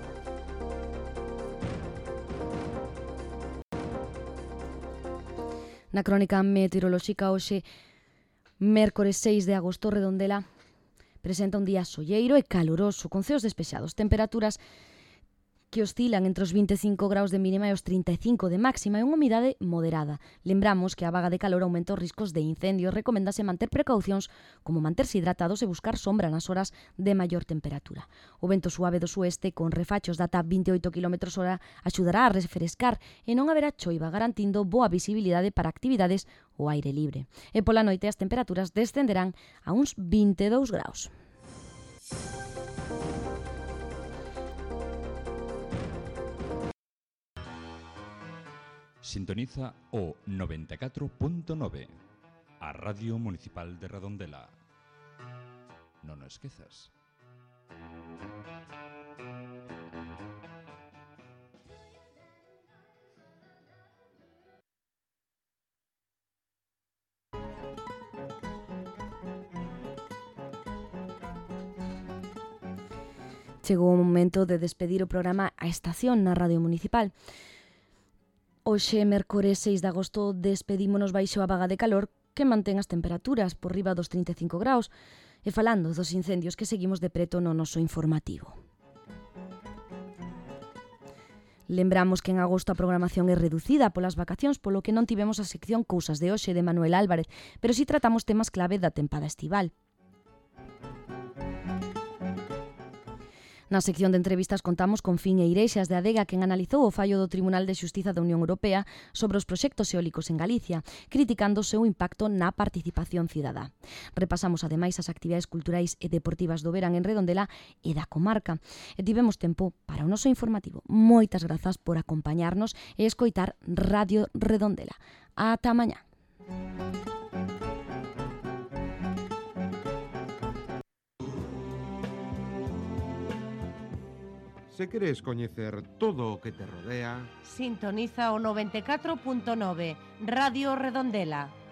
Na crónica meteorolóxica hoxe, mércores seis de agosto, Redondela presenta un día solleiro e caloroso, con ceos despexados, temperaturas que oscilan entre os vinte e cinco graus de mínima e os trinta e cinco de máxima e unha umidade moderada. Lembramos que a vaga de calor aumenta os riscos de incendios. Recomendase manter precaucións como manterse hidratados e buscar sombra nas horas de maior temperatura. O vento suave do sueste con refachos de ata vinte e oito kilómetros hora axudará a refrescar e non haberá choiva, garantindo boa visibilidade para actividades ao aire libre. E pola noite as temperaturas descenderán a uns vinte e dous graus. Sintoniza o noventa e catro punto nove, a Radio Municipal de Redondela. Non o esquezas. Chegou o momento de despedir o programa A Estación na Radio Municipal. Hoxe, mércores seis de agosto, despedímonos baixo a vaga de calor que mantén as temperaturas por riba dos trinta e cinco graus e falando dos incendios que seguimos de preto no noso informativo. Lembramos que en agosto a programación é reducida polas vacacións, polo que non tivemos a sección Cousas de hoxe de Manuel Álvarez, pero si tratamos temas clave da tempada estival. Na sección de entrevistas contamos con Fin Eirexas de Adega, quen analizou o fallo do Tribunal de Xustiza da Unión Europea sobre os proxectos eólicos en Galicia, criticando o seu impacto na participación cidadá. Repasamos ademais as actividades culturais e deportivas do verán en Redondela e da comarca. E tivemos tempo para o noso informativo. Moitas grazas por acompañarnos e escoitar Radio Redondela. Ata mañá. Se queres coñecer todo o que te rodea, sintoniza o noventa e catro punto nove, Radio Redondela.